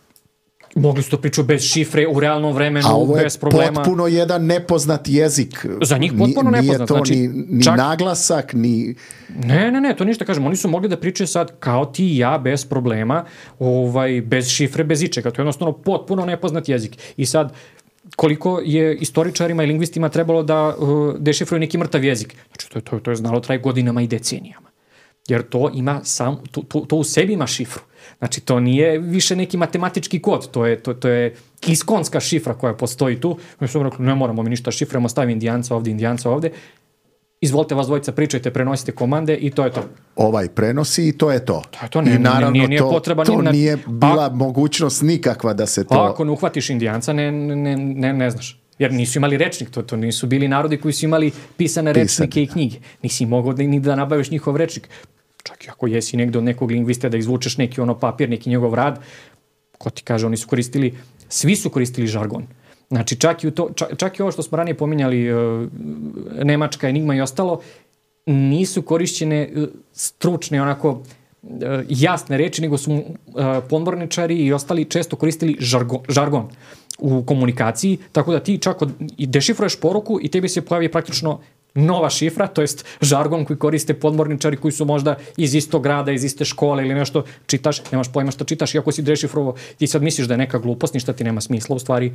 Mogli su to pričati bez šifre, u realnom vremenu, bez problema. A ovo je potpuno jedan nepoznat jezik. Za njih potpuno nije nepoznat. To znači, ni, ni čak... naglasak, ni... Ne, ne, ne, to ništa kažem. Oni su mogli da pričaju sad kao ti i ja, bez problema, ovaj, bez šifre, bez ičega. To je jednostavno potpuno nepoznat jezik. I sad, koliko je istoričarima i lingvistima trebalo da uh, dešifruju neki mrtav jezik. Znači, to, to, to je znalo traje godinama i decenijama. Jer to ima sam, to, to, to u sebi ima šifru. Znači, to nije više neki matematički kod, to je, to, to je iskonska šifra koja postoji tu. Mi smo rekli, ne moramo mi ništa šiframo, stavim Indijanca ovde, Indijanca ovde. Izvolite vas dvojica, pričajte, prenosite komande i to je to. Ovaj prenosi i to je to. To je to, ne, I naravno nije, nije to, potreba, to nije, nije bila a, mogućnost nikakva da se to... Ako ne uhvatiš Indijanca, ne, ne, ne, ne znaš. Jer nisu imali rečnik, to, to nisu bili narodi koji su imali pisane rečnike Pisane. I knjige. Nisi mogao da, ni da nabaviš njihov rečnik. Čak i ako jesi negde od nekog lingviste da izvučeš neki ono papir, neki njegov rad, ko ti kaže, oni su koristili, svi su koristili žargon. Znači, čak i, u to, čak, čak i ovo što smo ranije pominjali, uh, Nemačka, Enigma i ostalo, nisu korišćene uh, stručne, onako, uh, jasne reči, nego su uh, podmorničari i ostali često koristili žargon, žargon u komunikaciji, tako da ti čak od, i dešifruješ poruku i tebi se pojavi praktično nova šifra, to jest žargon koji koriste podmorničari koji su možda iz istog grada, iz iste škole ili nešto, čitaš, nemaš pojma što čitaš, iako si dešifrovao, ti sad misliš da je neka glupost, ništa ti nema smisla, u stvari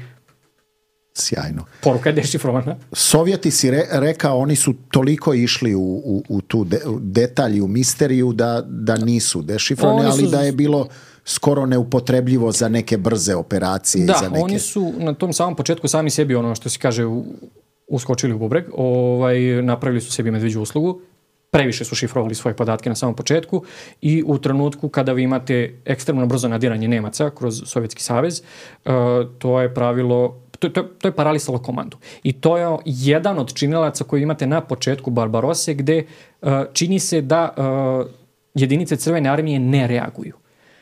sjajno. Poruka je dešifrovana. Sovjeti si re, rekao, oni su toliko išli u, u, u tu de, detalj, u misteriju da, da nisu dešifrovani, ali su... da je bilo skoro neupotrebljivo za neke brze operacije. Da, za neke... oni su na tom samom početku sami sebi, ono što se kaže, u, uskočili u bubreg, ovaj, napravili su sebi medveđu uslugu, previše su šifrovali svoje podatke na samom početku i u trenutku kada vi imate ekstremno brzo nadiranje Nemaca kroz Sovjetski savez, uh, to je pravilo, to, to, to je paralisalo komandu. I to je jedan od činilaca koji imate na početku Barbarose, gde uh, čini se da uh, jedinice Crvene armije ne reaguju.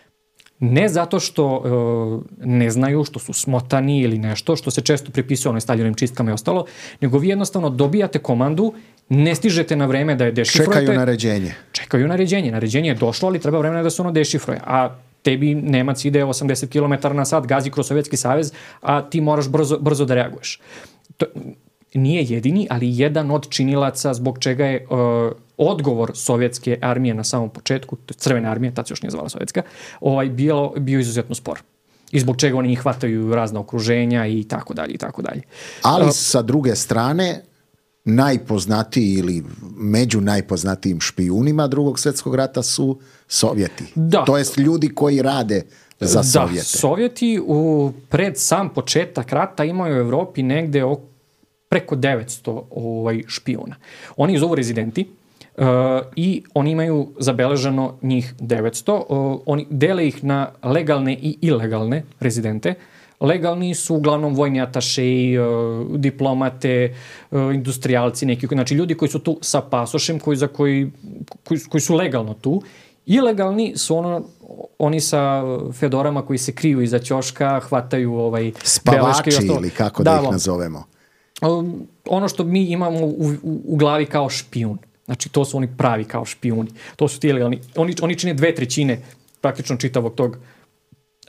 Ne zato što uh, ne znaju, što su smotani ili nešto, što se često pripisuje onoj Staljinovim čistkama i ostalo, nego vi jednostavno dobijate komandu, ne stižete na vreme da je dešifrujete. Čekaju naređenje. Čekaju naređenje. Naređenje je došlo, ali treba vremena da se ono dešifruje. A tebi Nemac ide osamdeset kilometara na sat, gazi kroz Sovjetski savez, a ti moraš brzo, brzo da reaguješ. To nije jedini, ali jedan od činilaca zbog čega je uh, odgovor Sovjetske armije na samom početku, Crvene armije, tad se još nije zvala Sovjetska, ovaj, bio, bio izuzetno spor. I zbog čega oni njih hvataju razna okruženja i tako dalje i tako dalje. Ali uh, sa druge strane, najpoznatiji ili među najpoznatijim špijunima Drugog svjetskog rata su Sovjeti. Da. To jest ljudi koji rade za Sovjete. Da, Sovjeti u, pred sam početak rata imaju u Evropi negde oko preko devetsto ovaj, špijuna. Oni ih zovu rezidenti uh, i oni imaju zabeleženo njih devetsto. Uh, oni dele ih na legalne i ilegalne rezidente. Legalni su uglavnom vojni atašeji, uh, diplomate, uh, industrijalci, neki, znači ljudi koji su tu sa pasošem, koji, za koji, koji, koji su legalno tu. Ilegalni su ono, oni sa fedorama koji se kriju iza ćoška, hvataju ovaj, spavači ili kako da, da ih nazovemo. Um, ono što mi imamo u, u, u glavi kao špijun. Znači, to su oni pravi kao špijuni. To su ti ilegalni. Oni, oni čine dve trećine praktično čitavog tog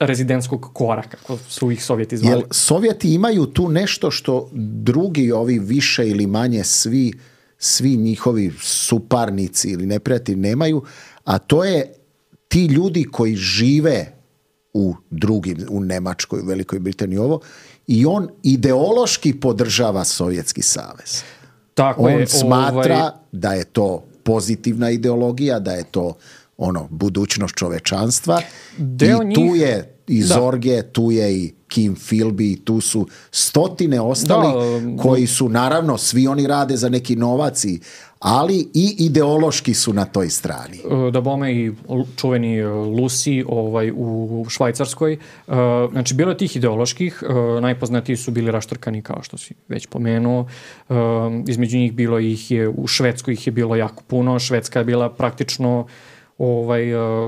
rezidentskog kora, kako su ih Sovjeti zvali. Jel Sovjeti imaju tu nešto što drugi ovi više ili manje svi, svi njihovi suparnici ili neprijatelji nemaju, a to je ti ljudi koji žive u drugim, u Nemačkoj, u Velikoj Britaniji ovo, i on ideološki podržava Sovjetski savez. Tako on je, smatra ovaj... da je to pozitivna ideologija, da je to ono budućnost čovečanstva. Deo i tu njih... je i Zorge, tu je i Kim Philby, tu su stotine ostali da, koji su, naravno, svi oni rade za neki novac, ali i ideološki su na toj strani. Da bome i čuveni Lucy ovaj, u Švajcarskoj. Znači, bilo je tih ideoloških, najpoznatiji su bili raštrkani, kao što si već pomenuo. Između njih bilo ih je, u Švedskoj ih je bilo jako puno. Švedska je bila praktično ovaj,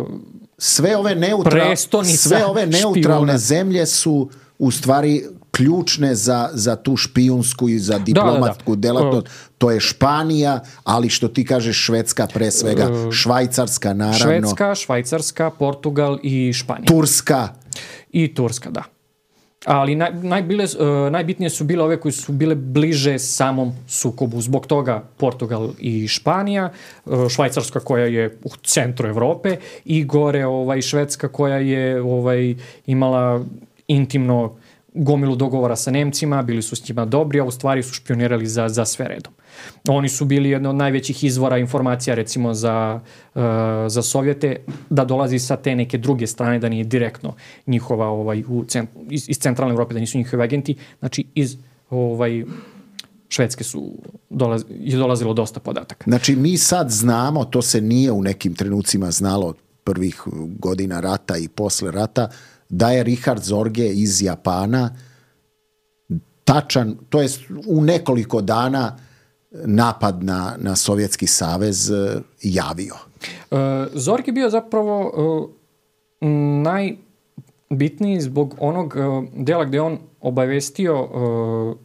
sve ove, neutra, sve ove neutralne špijuna. Zemlje su u stvari ključne za, za tu špijunsku i za diplomatsku da, da, da. delatnost. To je Španija, ali što ti kažeš Švedska pre svega, Švajcarska naravno. Švedska, Švajcarska, Portugal i Španija. Turska. I Turska, da. Ali naj, najbile, uh, najbitnije su bile ove koji su bile bliže samom sukobu. Zbog toga Portugal i Španija, uh, Švajcarska koja je u centru Evrope i gore ovaj, Švedska koja je ovaj, imala intimno gomilu dogovora sa Nemcima, bili su s njima dobri, a u stvari su špionirali za, za sve redom. Oni su bili jedno od najvećih izvora informacija, recimo za, uh, za Sovjete, da dolazi sa te neke druge strane, da nije direktno njihova ovaj, u cent, iz, iz centralne Evrope, da nisu njihovi agenti. Znači, iz ovaj, Švedske su dolaz, je dolazilo dosta podataka. Znači, mi sad znamo, to se nije u nekim trenucima znalo od prvih godina rata i posle rata, da je Richard Zorge iz Japana tačan, to jest u nekoliko dana napad na, na Sovjetski savez javio. Uh, Zorge je bio zapravo uh, najbitniji zbog onog uh, dela gde on obavestio uh,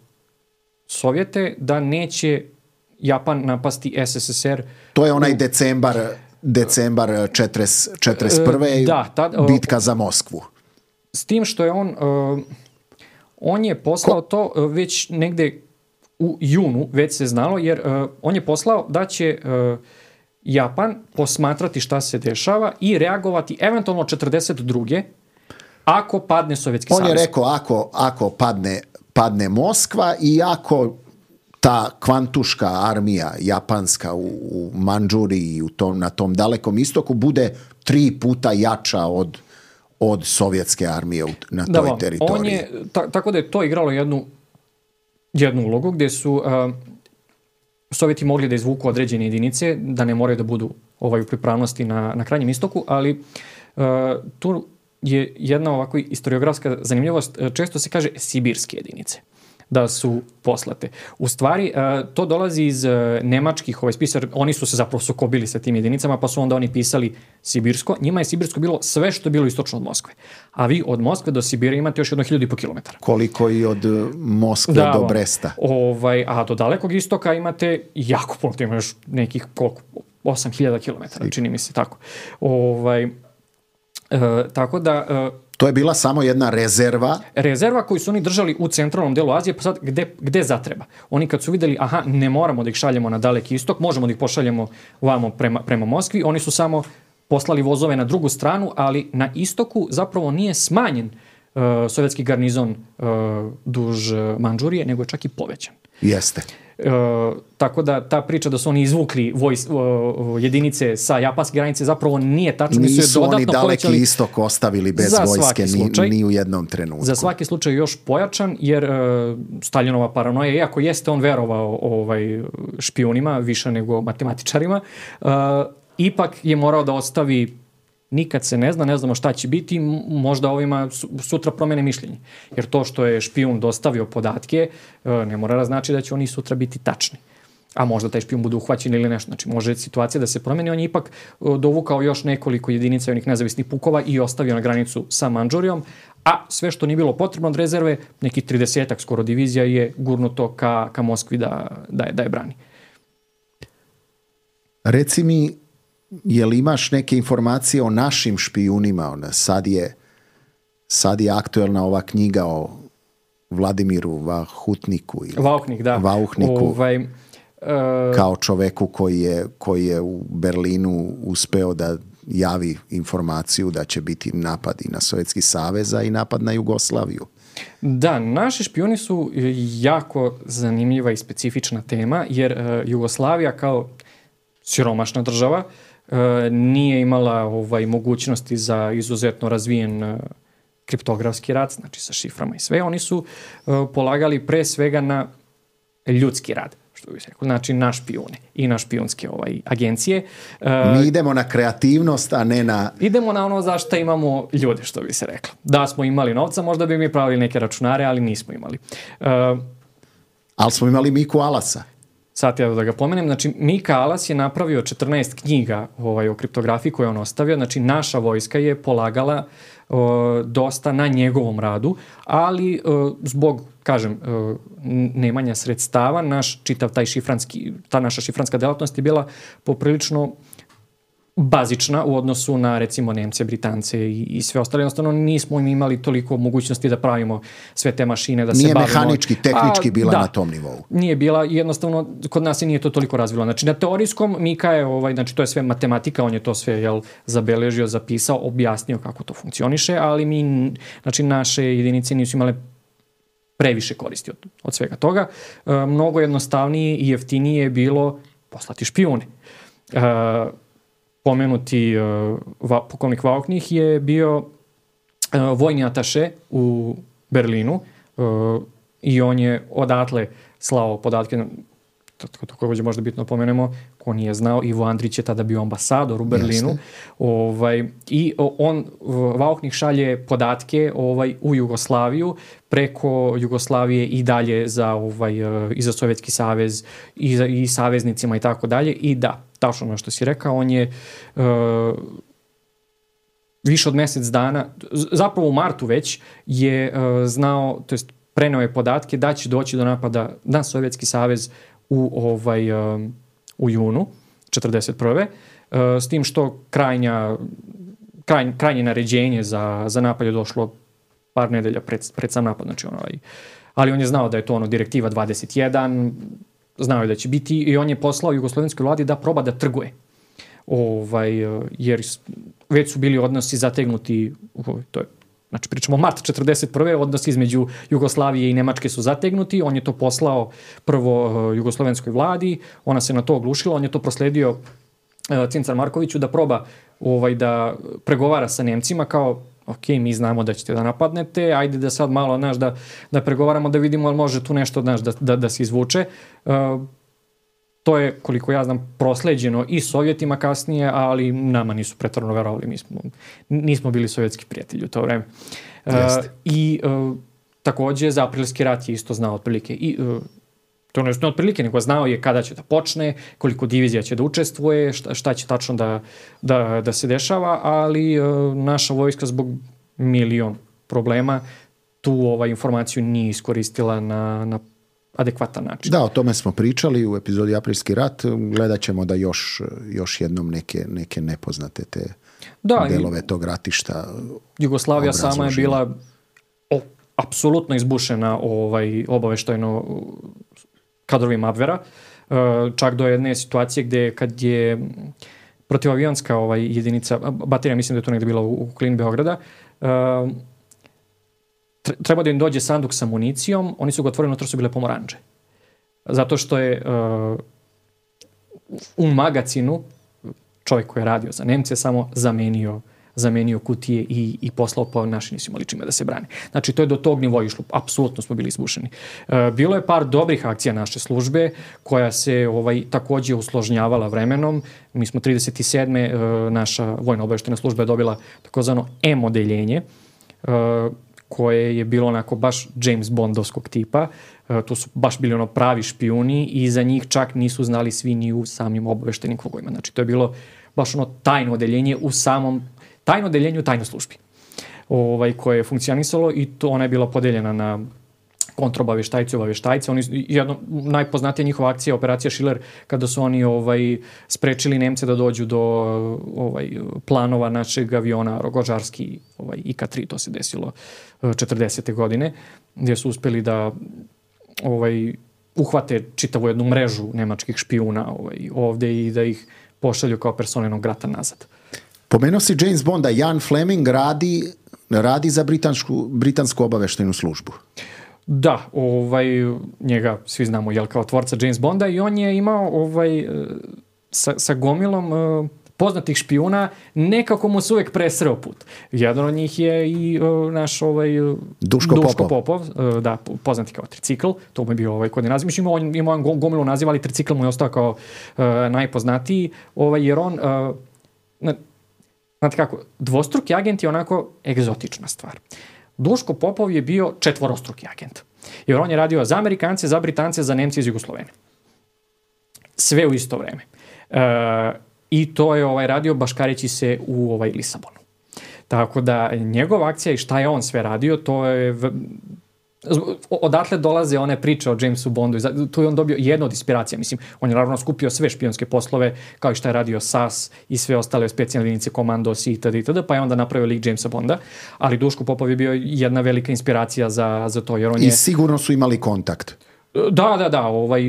Sovjete da neće Japan napasti S S S R. To je onaj u... decembar, decembar četrdeset prve. Uh, da, tad, uh, bitka za Moskvu. S tim što je on, uh, on je poslao Ko? to uh, već negde u junu, već se znalo, jer uh, on je poslao da će uh, Japan posmatrati šta se dešava i reagovati eventualno četrdeset druge ako padne Sovjetski savez. On je rekao ako, ako padne, padne Moskva i ako ta kvantuška armija japanska u, u Mandžuriji i u tom, na tom dalekom istoku bude tri puta jača od od sovjetske armije na toj da, teritoriji. On je, ta, tako da je to igralo jednu, jednu ulogu gdje su uh, Sovjeti mogli da izvuku određene jedinice, da ne moraju da budu ovaj, u pripravnosti na, na krajnjem istoku, ali uh, tu je jedna ovako historiografska zanimljivost. Često se kaže sibirske jedinice da su poslate. U stvari, to dolazi iz nemačkih ovaj spisa, oni su se zapravo sukobili sa tim jedinicama, pa su onda oni pisali Sibirsko. Njima je Sibirsko bilo sve što je bilo istočno od Moskve. A vi od Moskve do Sibira imate još jedno hiljadu i po kilometara. Koliko i od Moskve da, do Bresta. Ovaj, a do dalekog istoka imate jako puno, ima još nekih koliko, osam hiljada kilometara, čini mi se tako. Ovaj, e, tako da... E, to je bila samo jedna rezerva. Rezerva koju su oni držali u centralnom delu Azije, pa sad gde, gde zatreba. Oni kad su videli, aha, ne moramo da ih šaljemo na daleki istok, možemo da ih pošaljemo vamo prema, prema Moskvi, oni su samo poslali vozove na drugu stranu, ali na istoku zapravo nije smanjen uh, sovjetski garnizon uh, duž Mandžurije, nego je čak i povećan. Jeste. Uh, tako da ta priča da su oni izvukli vojs, uh, jedinice sa japanske granice zapravo nije tačno. Nisu oni daleki istok ostavili bez vojske ni, ni u jednom trenutku. Za svaki slučaj još pojačan, jer uh, Staljinova paranoja, iako jeste on verovao ovaj, špijunima više nego matematičarima, uh, ipak je morao da ostavi, nikad se ne zna, ne znamo šta će biti, možda ovima sutra promene mišljenje. Jer to što je špijun dostavio podatke, ne mora da znači da će oni sutra biti tačni. A možda taj špijun bude uhvaćen ili nešto. Znači, može situacija da se promeni. On je ipak dovukao još nekoliko jedinica onih nezavisnih pukova i ostavio na granicu sa Mandžurijom, a sve što nije bilo potrebno od rezerve, nekih tridesetak skoro divizija je gurnuto ka, ka Moskvi da, da, je, da je brani. Reci mi, je li imaš neke informacije o našim špijunima? Ona, sad je sad je aktuelna ova knjiga o Vladimiru Vahutniku. Ili Vauhnik, da. Vauhniku. Ovaj, uh, kao čoveku koji je, koji je u Berlinu uspeo da javi informaciju da će biti napad i na Sovjetski savez i napad na Jugoslaviju. Da, naši špijuni su jako zanimljiva i specifična tema, jer uh, Jugoslavija kao siromašna država uh, nije imala ovaj, mogućnosti za izuzetno razvijen uh, kriptografski rad, znači sa šiframa i sve. Oni su uh, polagali pre svega na ljudski rad, što bih rekao, znači na špijune i na špijunske ovaj, agencije. Uh, Mi idemo na kreativnost, a ne na... Idemo na ono za što imamo ljude, što bi se reklo. Da smo imali novca, možda bi mi pravili neke računare, ali nismo imali. Uh, ali smo imali Miku Alasa. Sad ja da ga pomenem, znači Mika Alas je napravio četrnaest knjiga ovaj, o kriptografiji koje on ostavio, znači naša vojska je polagala o, dosta na njegovom radu, ali o, zbog, kažem, o, nemanja sredstava, naš čitav taj šifranski, ta naša šifranska delatnost je bila poprilično bazična u odnosu na, recimo, Nemce, Britance i, i sve ostale. Jednostavno nismo im imali toliko mogućnosti da pravimo sve te mašine, da nije se bavimo... Nije mehanički, tehnički A, bila da, na tom nivou. Nije bila, jednostavno, kod nas se nije to toliko razvilo. Znači, na teorijskom Mika je, ovaj, znači, to je sve matematika, on je to sve, jel, zabeležio, zapisao, objasnio kako to funkcioniše, ali mi, znači, naše jedinice nisu imale previše koristi od, od svega toga. E, mnogo jednostavnije i jeftinije je bilo poslati špijune. E, pomenuti uh, va, pukovnik Vauhnik je bio uh, vojni ataše u Berlinu uh, i on je odatle slao podatke, također možda bitno pomenemo, ko nije znao, Ivo Andrić je tada bio ambasador u Berlinu. Ovaj, i on, Vauhnik šalje podatke ovaj, u Jugoslaviju, preko Jugoslavije i dalje za, ovaj, i za Sovjetski savez i, za, i saveznicima i tako dalje. I da, tačno ono što si rekao, on je uh, više od mjesec dana, zapravo u martu već je uh, znao, to jest preneo je podatke da će doći do napada na Sovjetski savez u, ovaj, uh, u junu četrdeset prve. Uh, s tim što krajnja, krajnje, krajnje naređenje za, za napad je došlo par nedelja pred, pred sam napad. Znači, ono, ali on je znao da je to ono direktiva dvadeset jedan, znao je da će biti i on je poslao jugoslovenskoj vladi da proba da trguje. Ovaj, jer već su bili odnosi zategnuti, to je, znači pričamo o mart četrdeset prve. odnosi između Jugoslavije i Nemačke su zategnuti, on je to poslao prvo jugoslovenskoj vladi, ona se na to oglušila, on je to prosledio Cincar Markoviću da proba ovaj, da pregovara sa Nemcima kao ok, mi znamo da ćete da napadnete, ajde da sad malo, znaš, da, da pregovaramo, da vidimo ali može tu nešto, znaš, da, da, da se izvuče. Uh, to je, koliko ja znam, prosleđeno i Sovjetima kasnije, ali nama nisu pretarno verovali, mi smo, nismo bili sovjetski prijatelji u to vreme. Uh, I uh, također za aprilski rat je isto znao otprilike i uh, to ne otprilike, nego znao je kada će da počne, koliko divizija će da učestvuje, šta, šta će tačno da, da, da se dešava, ali uh, naša vojska zbog milion problema tu ovaj, informaciju nije iskoristila na, na adekvatan način. Da, o tome smo pričali u epizodi Aprilski rat, gledat ćemo da još, još jednom neke, neke nepoznate te da, delove tog ratišta. Jugoslavija sama je bila o, apsolutno izbušena ovaj, obaveštajno kadrovima Abvera, čak do jedne situacije gdje kad je protivavionska ovaj, jedinica, baterija mislim da je to negdje bila u okolini Beograda, treba da im dođe sanduk sa municijom, oni su ga otvorili, unutra su bile pomoranđe. Zato što je u magacinu čovjek koji je radio za Nemce samo zamenio zamenio kutije i, i poslao, pa naši nisu imali čime da se brane. Znači, to je do tog nivoa išlo. Apsolutno smo bili izbušeni. E, bilo je par dobrih akcija naše službe, koja se ovaj, također usložnjavala vremenom. Mi smo trideset sedme E, naša vojna obavještajna služba je dobila takozvano M-odeljenje, e, koje je bilo onako baš James Bondovskog tipa. E, tu su baš bili ono pravi špijuni i za njih čak nisu znali svi ni u samim obavještajnim krugovima. Znači, to je bilo baš ono tajno odeljenje u samom tajno odeljenju tajnoj službi ovaj, koje je funkcionisalo i to ona je bila podeljena na kontrobavještajci, obavještajci. Oni, jedno, najpoznatija njihova akcija, operacija Schiller, kada su oni ovaj, sprečili Nemce da dođu do ovaj, planova našeg aviona Rogožarski ovaj, I K tri, to se desilo četrdesete godine, gdje su uspjeli da ovaj, uhvate čitavu jednu mrežu nemačkih špijuna ovaj, ovdje i da ih pošalju kao persona non grata nazad. Pomenuo si James Bonda, Ian Fleming radi, radi za britansku, britansku obaveštajnu službu. Da, ovaj, njega svi znamo jel, kao tvorca James Bonda i on je imao ovaj, sa, sa gomilom uh, poznatih špijuna, nekako mu se uvijek presreo put. Jedan od njih je i uh, naš ovaj, Duško, Duško Popov, Popov uh, da, poznati kao Tricikl, to mu je bio ovaj, kod je naziv. Mislim, on imao on gomilu naziva, ali Tricikl mu je ostao kao uh, najpoznatiji, ovaj, jer on, uh, na, znate kako, dvostruki agent je onako egzotična stvar. Duško Popov je bio četvorostruki agent. Jer on je radio za Amerikance, za Britance, za Nemce iz Jugoslovene. Sve u isto vreme. E, I to je ovaj, radio baškareći se u ovaj, Lisabonu. Tako da njegova akcija i šta je on sve radio, to je... V... Odatle dolaze one priče o Jamesu Bondu. Tu je on dobio jednu od inspiracija. Mislim, on je naravno skupio sve špijunske poslove, kao i šta je radio S A S i sve ostale specijalne jedinice, Komandos i itd. itd. Pa je onda napravio lik Jamesa Bonda. Ali Duško Popov je bio jedna velika inspiracija za, za to. Jer on I je... sigurno su imali kontakt. Da, da, da. Ovaj,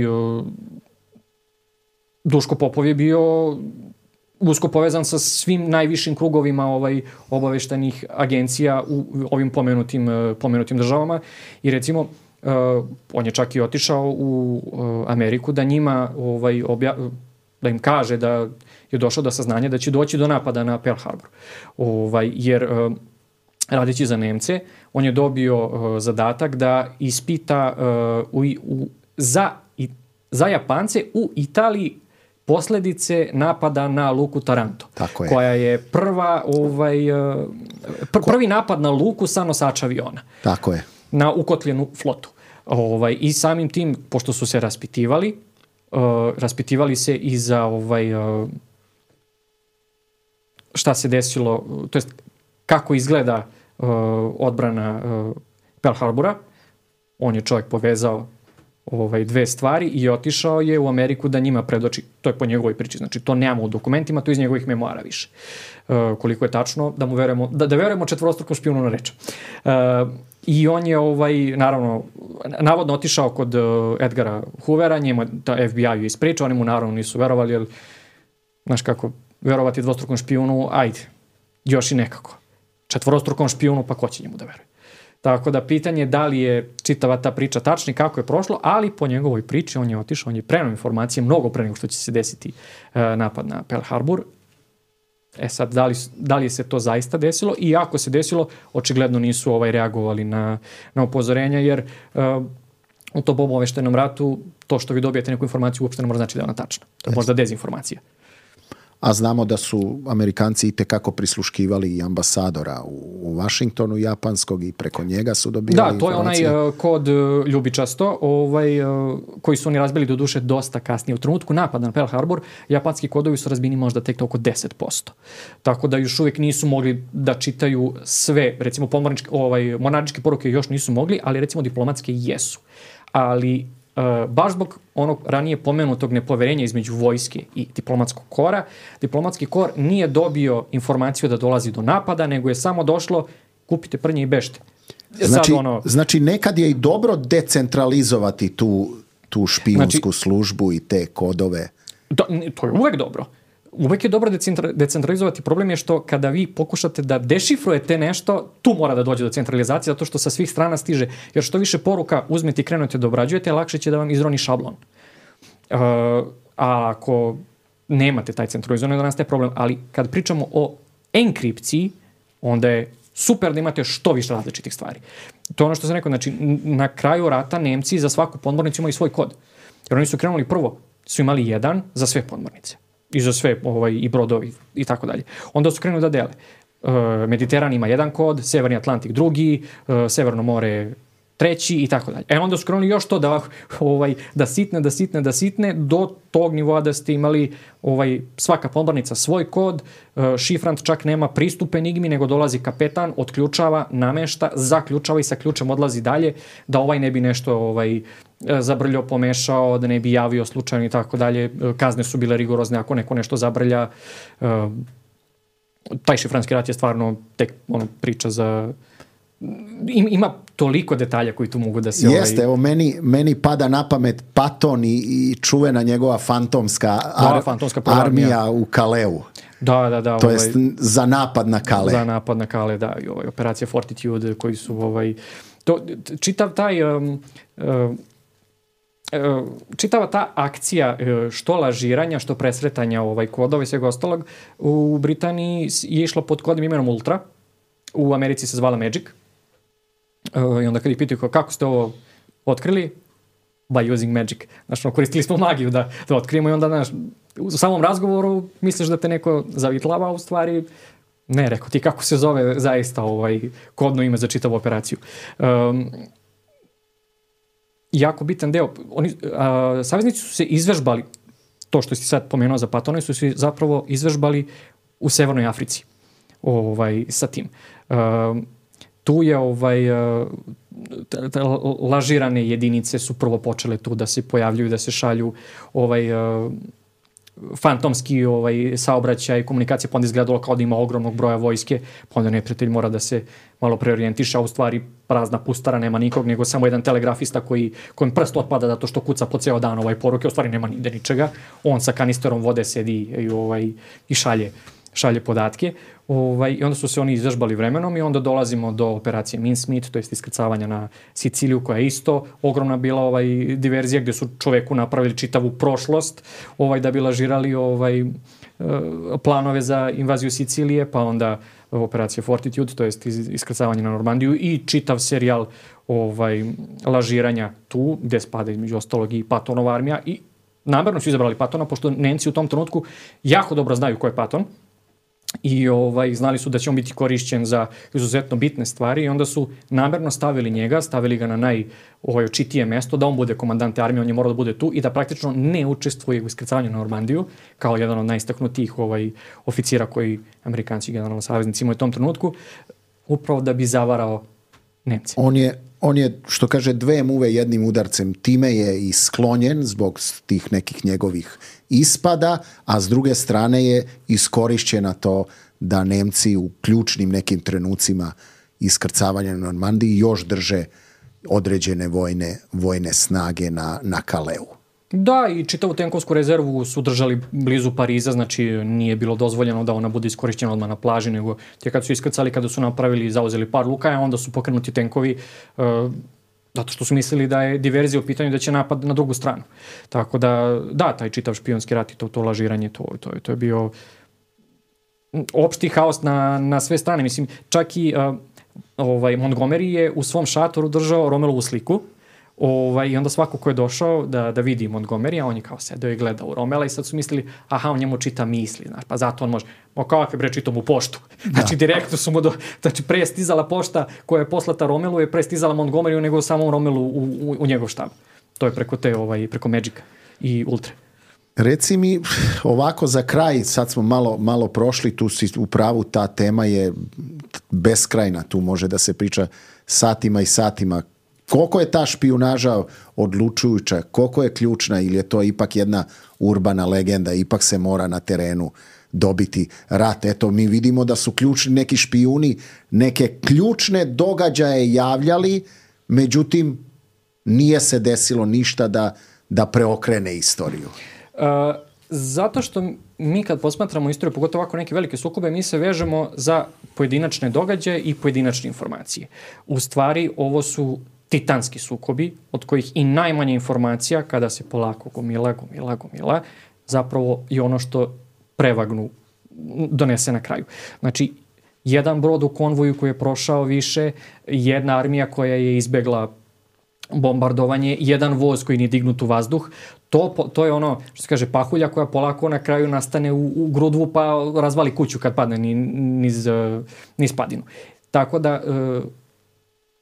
Duško Popov je bio usko povezan sa svim najvišim krugovima ovaj, obaveštajnih agencija u ovim pomenutim, pomenutim državama. I recimo, uh, on je čak i otišao u uh, Ameriku da njima, ovaj, obja, da im kaže da je došao do saznanja da će doći do napada na Pearl Harbor. Ovaj, jer uh, radeći za Nemce, on je dobio uh, zadatak da ispita uh, u, u, za, i, za Japance u Italiji posljedice napada na luku Taranto, Tako je. koja je prva, ovaj, pr- prvi napad na luku sa nosača aviona. Tako je. Na ukotljenu flotu. Ovaj, I samim tim, pošto su se raspitivali, uh, raspitivali se i za ovaj, uh, šta se desilo, to jest kako izgleda uh, odbrana uh, Pearl Harbora. On je čovjek povezao ovaj, dve stvari i otišao je u Ameriku da njima predoči, to je po njegovoj priči, znači to nemamo u dokumentima, to je iz njegovih memoara više. Uh, koliko je tačno, da mu verujemo, da, da verujemo četvorostrukom špijunu na reč. Uh, I on je, ovaj, naravno, navodno otišao kod uh, Edgara Hoovera, njemu da F B I-u ispričao, oni mu naravno nisu verovali, jer, znaš kako, verovati dvostrukom špijunu, ajde, još i nekako. Četvorostrukom špijunu, pa ko će njemu da veruje? Tako da pitanje je da li je čitava ta priča tačna i kako je prošlo, ali po njegovoj priči on je otišao, on je preneo informacije mnogo pre nego što će se desiti uh, napad na Pearl Harbor. E sad, da li, da li se to zaista desilo i ako se desilo, očigledno nisu ovaj, reagovali na, na upozorenja, jer uh, u tom obaveštajnom ratu to što vi dobijete neku informaciju uopšte ne mora znači da je ona tačna. To je možda dezinformacija. A znamo da su Amerikanci itekako prisluškivali i ambasadora u, u Washingtonu japanskog i preko njega su dobivali Da, to informacije. je onaj uh, kod uh, ljubičasto ovaj, uh, koji su oni razbili do duše dosta kasnije. U trenutku napada na Pearl Harbor japanski kodovi su razbini možda tek oko deset posto. Tako da još uvijek nisu mogli da čitaju sve, recimo ovaj, mornaričke poruke još nisu mogli, ali recimo diplomatske jesu. Ali Uh, baš zbog onog ranije pomenutog nepoverenja između vojske i diplomatskog kora, diplomatski kor nije dobio informaciju da dolazi do napada, nego je samo došlo kupite prnje i bežte. Znači, Sad ono, znači nekad je i dobro decentralizovati tu, tu špijunsku znači, službu i te kodove. To, to je uvek dobro. Uvek je dobro decentralizovati. Problem je što kada vi pokušate da dešifrujete nešto, tu mora da dođe do centralizacije, zato što sa svih strana stiže. Jer što više poruka uzmete i krenete da obrađujete, lakše će da vam izroni šablon. Uh, a ako nemate taj centralizovan, da nastaje problem. Ali kad pričamo o enkripciji, onda je super da imate što više različitih stvari. To je ono što sam rekao. Znači, na kraju rata Nemci za svaku podmornicu imaju svoj kod. Jer oni su krenuli prvo, su imali jedan za sve podmornice. I za sve ovaj, i brodovi i tako dalje. Onda su krenuli da dele. E, Mediteran ima jedan kod, Severni Atlantik drugi, e, Severno more treći i tako dalje. E onda su krenuli još to da, ovaj, da sitne, da sitne, da sitne, do tog nivoa da ste imali ovaj, svaka podmornica svoj kod, šifrant čak nema pristup enigmi, nego dolazi kapetan, otključava, namešta, zaključava i sa ključem odlazi dalje, da ovaj ne bi nešto ovaj, zabrljao, pomešao, da ne bi javio slučajno i tako dalje. Kazne su bile rigorozne ako neko nešto zabrlja. Taj šifranski rat je stvarno tek ono, priča za... Ima toliko detalja koji tu mogu da se... Jeste, ovaj... evo meni, meni pada na pamet Patton i, i čuvena njegova fantomska, ar, da, fantomska armija u Kaleu. Da, da, da. To ovaj, jest za napad na Kale. Za napad na Kale, da. I ovaj, operacija Fortitude koji su... Ovaj, to, čitav taj... Um, um, čitava ta akcija što lažiranja, što presretanja ovaj, kodova i svega ostalog u Britaniji je išla pod kodnim imenom Ultra. U Americi se zvala Magic. I onda kad ih pitaju kako ste ovo otkrili, by using magic. Znači, koristili smo magiju da, da otkrijemo i onda, znaš, u samom razgovoru misliš da te neko zavitlava, u stvari ne, rekao ti kako se zove zaista ovaj, kodno ime za čitavu operaciju. Um, jako bitan deo. Oni, a, saveznici su se izvežbali, to što si sad pomenuo za Pattona, su se zapravo izvežbali u Severnoj Africi ovaj, sa tim. Um, tu je ovaj, lažirane jedinice su prvo počele tu da se pojavljuju, da se šalju ovaj, fantomski ovaj, saobraćaj, komunikacija, pa onda izgledalo kao da ima ogromnog broja vojske, pa onda neprijatelj mora da se malo preorijentiše, a u stvari prazna pustara, nema nikog, nego samo jedan telegrafista koji, kojem prst otpada zato što kuca po ceo dan ovaj poruke, u stvari nema nigde ničega, on sa kanisterom vode sedi i, ovaj, i šalje šalje podatke. Ovaj, I onda su se oni izvežbali vremenom i onda dolazimo do operacije Mincemeat, to je iskrcavanja na Siciliju, koja je isto ogromna bila ovaj, diverzija gdje su čoveku napravili čitavu prošlost ovaj, da bi lažirali ovaj, planove za invaziju Sicilije, pa onda operacija Fortitude, to je iskrcavanje na Normandiju i čitav serijal ovaj, lažiranja tu, gdje spada između ostalog i Pattonova armija i namerno su izabrali Pattona, pošto Nemci u tom trenutku jako dobro znaju ko je Patton i ovaj, znali su da će on biti korišćen za izuzetno bitne stvari i onda su namerno stavili njega, stavili ga na najočitije mesto, da on bude komandant armije, on je morao da bude tu i da praktično ne učestvuje u iskrcavanju na Normandiju, kao jedan od najistaknutijih ovaj, oficira koji Amerikanci, generalno saveznici, imaju u tom trenutku, upravo da bi zavarao Nemce. On je, on je, što kaže, dve muve jednim udarcem. Time je i sklonjen zbog tih nekih njegovih ispada, a s druge strane je iskorišćena to da Nemci u ključnim nekim trenucima iskrcavanja na Normandiji još drže određene vojne, vojne snage na, na Kaleu. Da, i čitavu tenkovsku rezervu su držali blizu Pariza, znači nije bilo dozvoljeno da ona bude iskorišćena odmah na plaži, nego te kad su iskrcali, kada su napravili i zauzeli par luka, onda su pokrenuti tenkovi, uh, zato što su mislili da je diverzija u pitanju, da će napad na drugu stranu. Tako da, da, taj čitav špijunski rat i to, to lažiranje, to, to, to je bio opšti haos na, na sve strane. Mislim, čak i uh, ovaj, Montgomery je u svom šatoru držao Romelovu sliku, Ovaj, i onda svako ko je došao da, da vidi Montgomery, a on je kao sedeo i gledao Romela i sad su mislili, aha, on njemu čita misli, znaš, pa zato on može, o kakve bre, čitam u poštu. Znači, direktno su mu, do, znači, pre stizala pošta koja je poslata Romelu, je pre stizala Montgomeryu nego samom Romelu u, u, u njegov štab. To je preko te, ovaj, preko Magica i Ultre. Reci mi, ovako za kraj, sad smo malo, malo prošli, tu si u pravu, ta tema je beskrajna, tu može da se priča satima i satima. Koliko je ta špijunaža odlučujuća, koliko je ključna ili je to ipak jedna urbana legenda, ipak se mora na terenu dobiti rat. Eto, mi vidimo da su ključni neki špijuni, neke ključne događaje javljali, međutim, nije se desilo ništa da, da preokrene istoriju. Uh, zato što mi kad posmatramo istoriju, pogotovo ovako neke velike sukobe, mi se vežemo za pojedinačne događaje i pojedinačne informacije. U stvari, ovo su titanski sukobi, od kojih i najmanje informacija, kada se polako gomila, gomila, gomila, zapravo je ono što prevagnu donese na kraju. Znači, jedan brod u konvoju koji je prošao više, jedna armija koja je izbegla bombardovanje, jedan voz koji nije dignut u vazduh, to, to je ono, što se kaže, pahulja koja polako na kraju nastane u, u grudvu pa razvali kuću kad padne niz, niz padinu. Tako da,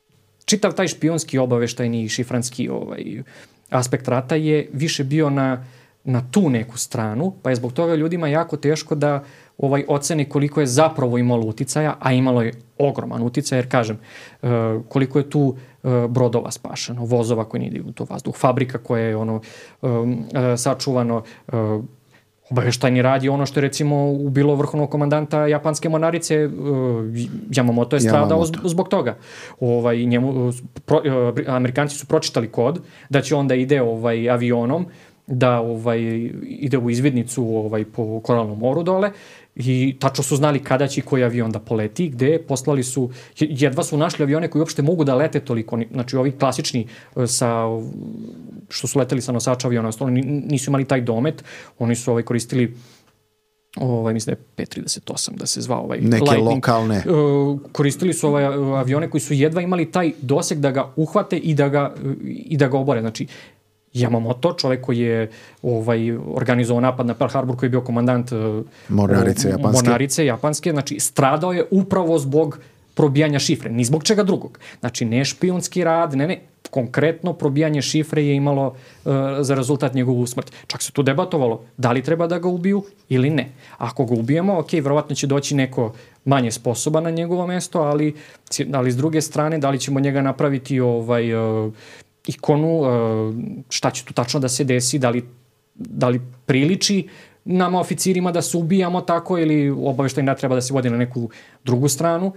čitav taj špijunski obaveštajni i šifranski ovaj, aspekt rata je više bio na, na tu neku stranu, pa je zbog toga ljudima jako teško da ovaj ocene koliko je zapravo imalo uticaja, a imalo je ogroman uticaj, jer kažem, uh, koliko je tu uh, brodova spašeno, vozova koji ne idu u to vazduh, fabrika koja je ono um, uh, sačuvano, uh, obaveštajni rad je ono što je recimo ubilo vrhovnog komandanta japanske mornarice, uh, Yamamoto je stradao Yamamoto. Zbog toga. Ovaj, njemu, pro, uh, Amerikanci su pročitali kod da će onda ide ovaj, avionom da ovaj, ide u izvidnicu ovaj, po Koralnom moru dole i tačno su znali kada će koji avion da poleti, gde poslali su, jedva su našli avione koji uopšte mogu da lete toliko, znači ovi klasični sa, što su leteli sa nosača aviona, oni nisu imali taj domet, oni su ovaj, koristili ovaj, mislim da je P trideset osam da se zvao ovaj neke Lightning. Lokalne. Uh, koristili su ovaj avione koji su jedva imali taj doseg da ga uhvate i da ga, i da ga obore, znači Yamamoto, čovjek koji je ovaj, organizovao napad na Pearl Harbor, koji je bio komandant mornarice japanske. mornarice japanske, znači stradao je upravo zbog probijanja šifre, ni zbog čega drugog. Znači ne špijunski rad, ne, ne, konkretno probijanje šifre je imalo uh, za rezultat njegovu smrt. Čak se tu debatovalo da li treba da ga ubiju ili ne. Ako ga ubijemo, ok, verovatno će doći neko manje sposoban na njegovo mesto, ali, ali s druge strane, da li ćemo njega napraviti ovaj... Uh, ikonu, šta će tu tačno da se desi, da li, da li priliči nama oficirima da se ubijamo tako ili obaveštajni rad treba da se vodi na neku drugu stranu.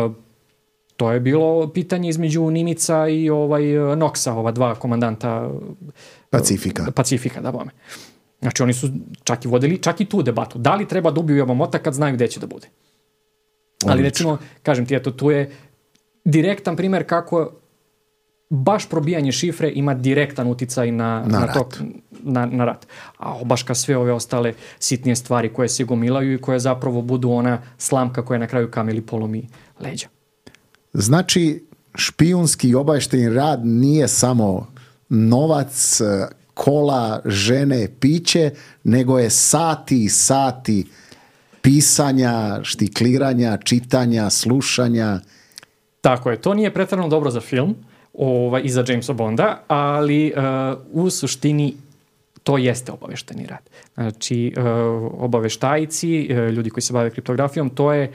To je bilo pitanje između Nimica i ovaj Knoxa, ova dva komandanta Pacifika. Pacifika, da bome. Znači oni su čak i vodili, čak i tu debatu. Da li treba da ubiju Yamamota kad znaju gde će da bude? Ali Odlično. Recimo, kažem ti, eto, tu je direktan primer kako baš probijanje šifre ima direktan uticaj na, na, na, rat. To, na, na rat. A obaška sve ove ostale sitnije stvari koje se gomilaju i koje zapravo budu ona slamka koja na kraju kamili polomi leđa. Znači, špijunski i obaveštajni rad nije samo novac, kola, žene, piće, nego je sati i sati pisanja, štikliranja, čitanja, slušanja. Tako je, to nije pretjerano dobro za film, Ovaj, i za Jamesa Bonda, ali uh, u suštini to jeste obaveštajni rad. Znači, uh, obaveštajci, uh, ljudi koji se bave kriptografijom, to je,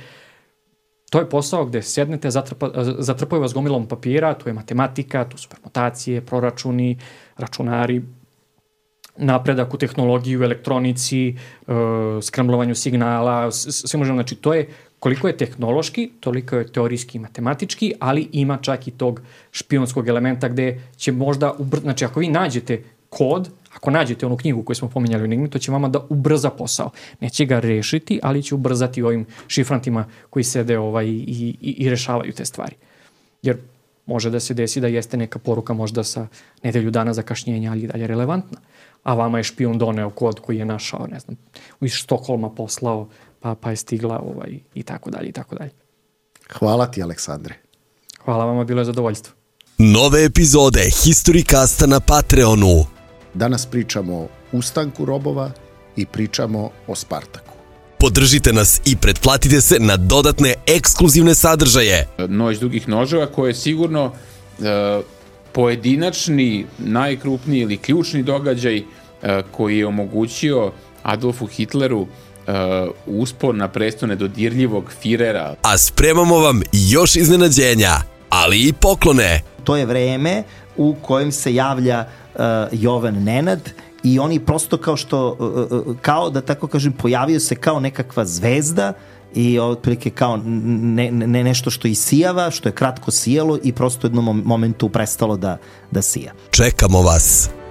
to je posao gde sednete, zatrpa, zatrpaju vas gomilom papira, tu je matematika, tu su permutacije, proračuni, računari, napredak u tehnologiji, u elektronici, uh, skremblovanju signala, sve možemo, znači to je koliko je tehnološki, toliko je teorijski i matematički, ali ima čak i tog špijunskog elementa gde će možda, ubr... znači ako vi nađete kod, ako nađete onu knjigu koju smo pominjali u Enigmi, to će vama da ubrza posao. Neće ga rešiti, ali će ubrzati ovim šifrantima koji sede ovaj, i, i, i rešavaju te stvari. Jer može da se desi da jeste neka poruka možda sa nedelju dana zakašnjenja, ali i dalje relevantna. A vama je špijun doneo kod koji je našao, ne znam, iz Štokholma poslao, pa, pa je stigla ovaj, i tako dalje, i tako dalje. Hvala ti, Aleksandre. Hvala vama, bilo je zadovoljstvo. Nove epizode Historicasta na Patreonu. Danas pričamo o ustanku robova i pričamo o Spartaku. Podržite nas i pretplatite se na dodatne ekskluzivne sadržaje. Noć dugih noževa koje je sigurno uh, pojedinačni, najkrupniji ili ključni događaj uh, koji je omogućio Adolfu Hitleru uh, uspon na presto nedodirljivog Firera. A spremamo vam još iznenađenja, ali i poklone. To je vreme u kojem se javlja uh, Jovan Nenad i oni prosto kao što, uh, kao da tako kažem, pojavio se kao nekakva zvezda i otprilike kao ne, ne, nešto što isijava, što je kratko sijalo i prosto u jednom momentu prestalo da, da sija. Čekamo vas.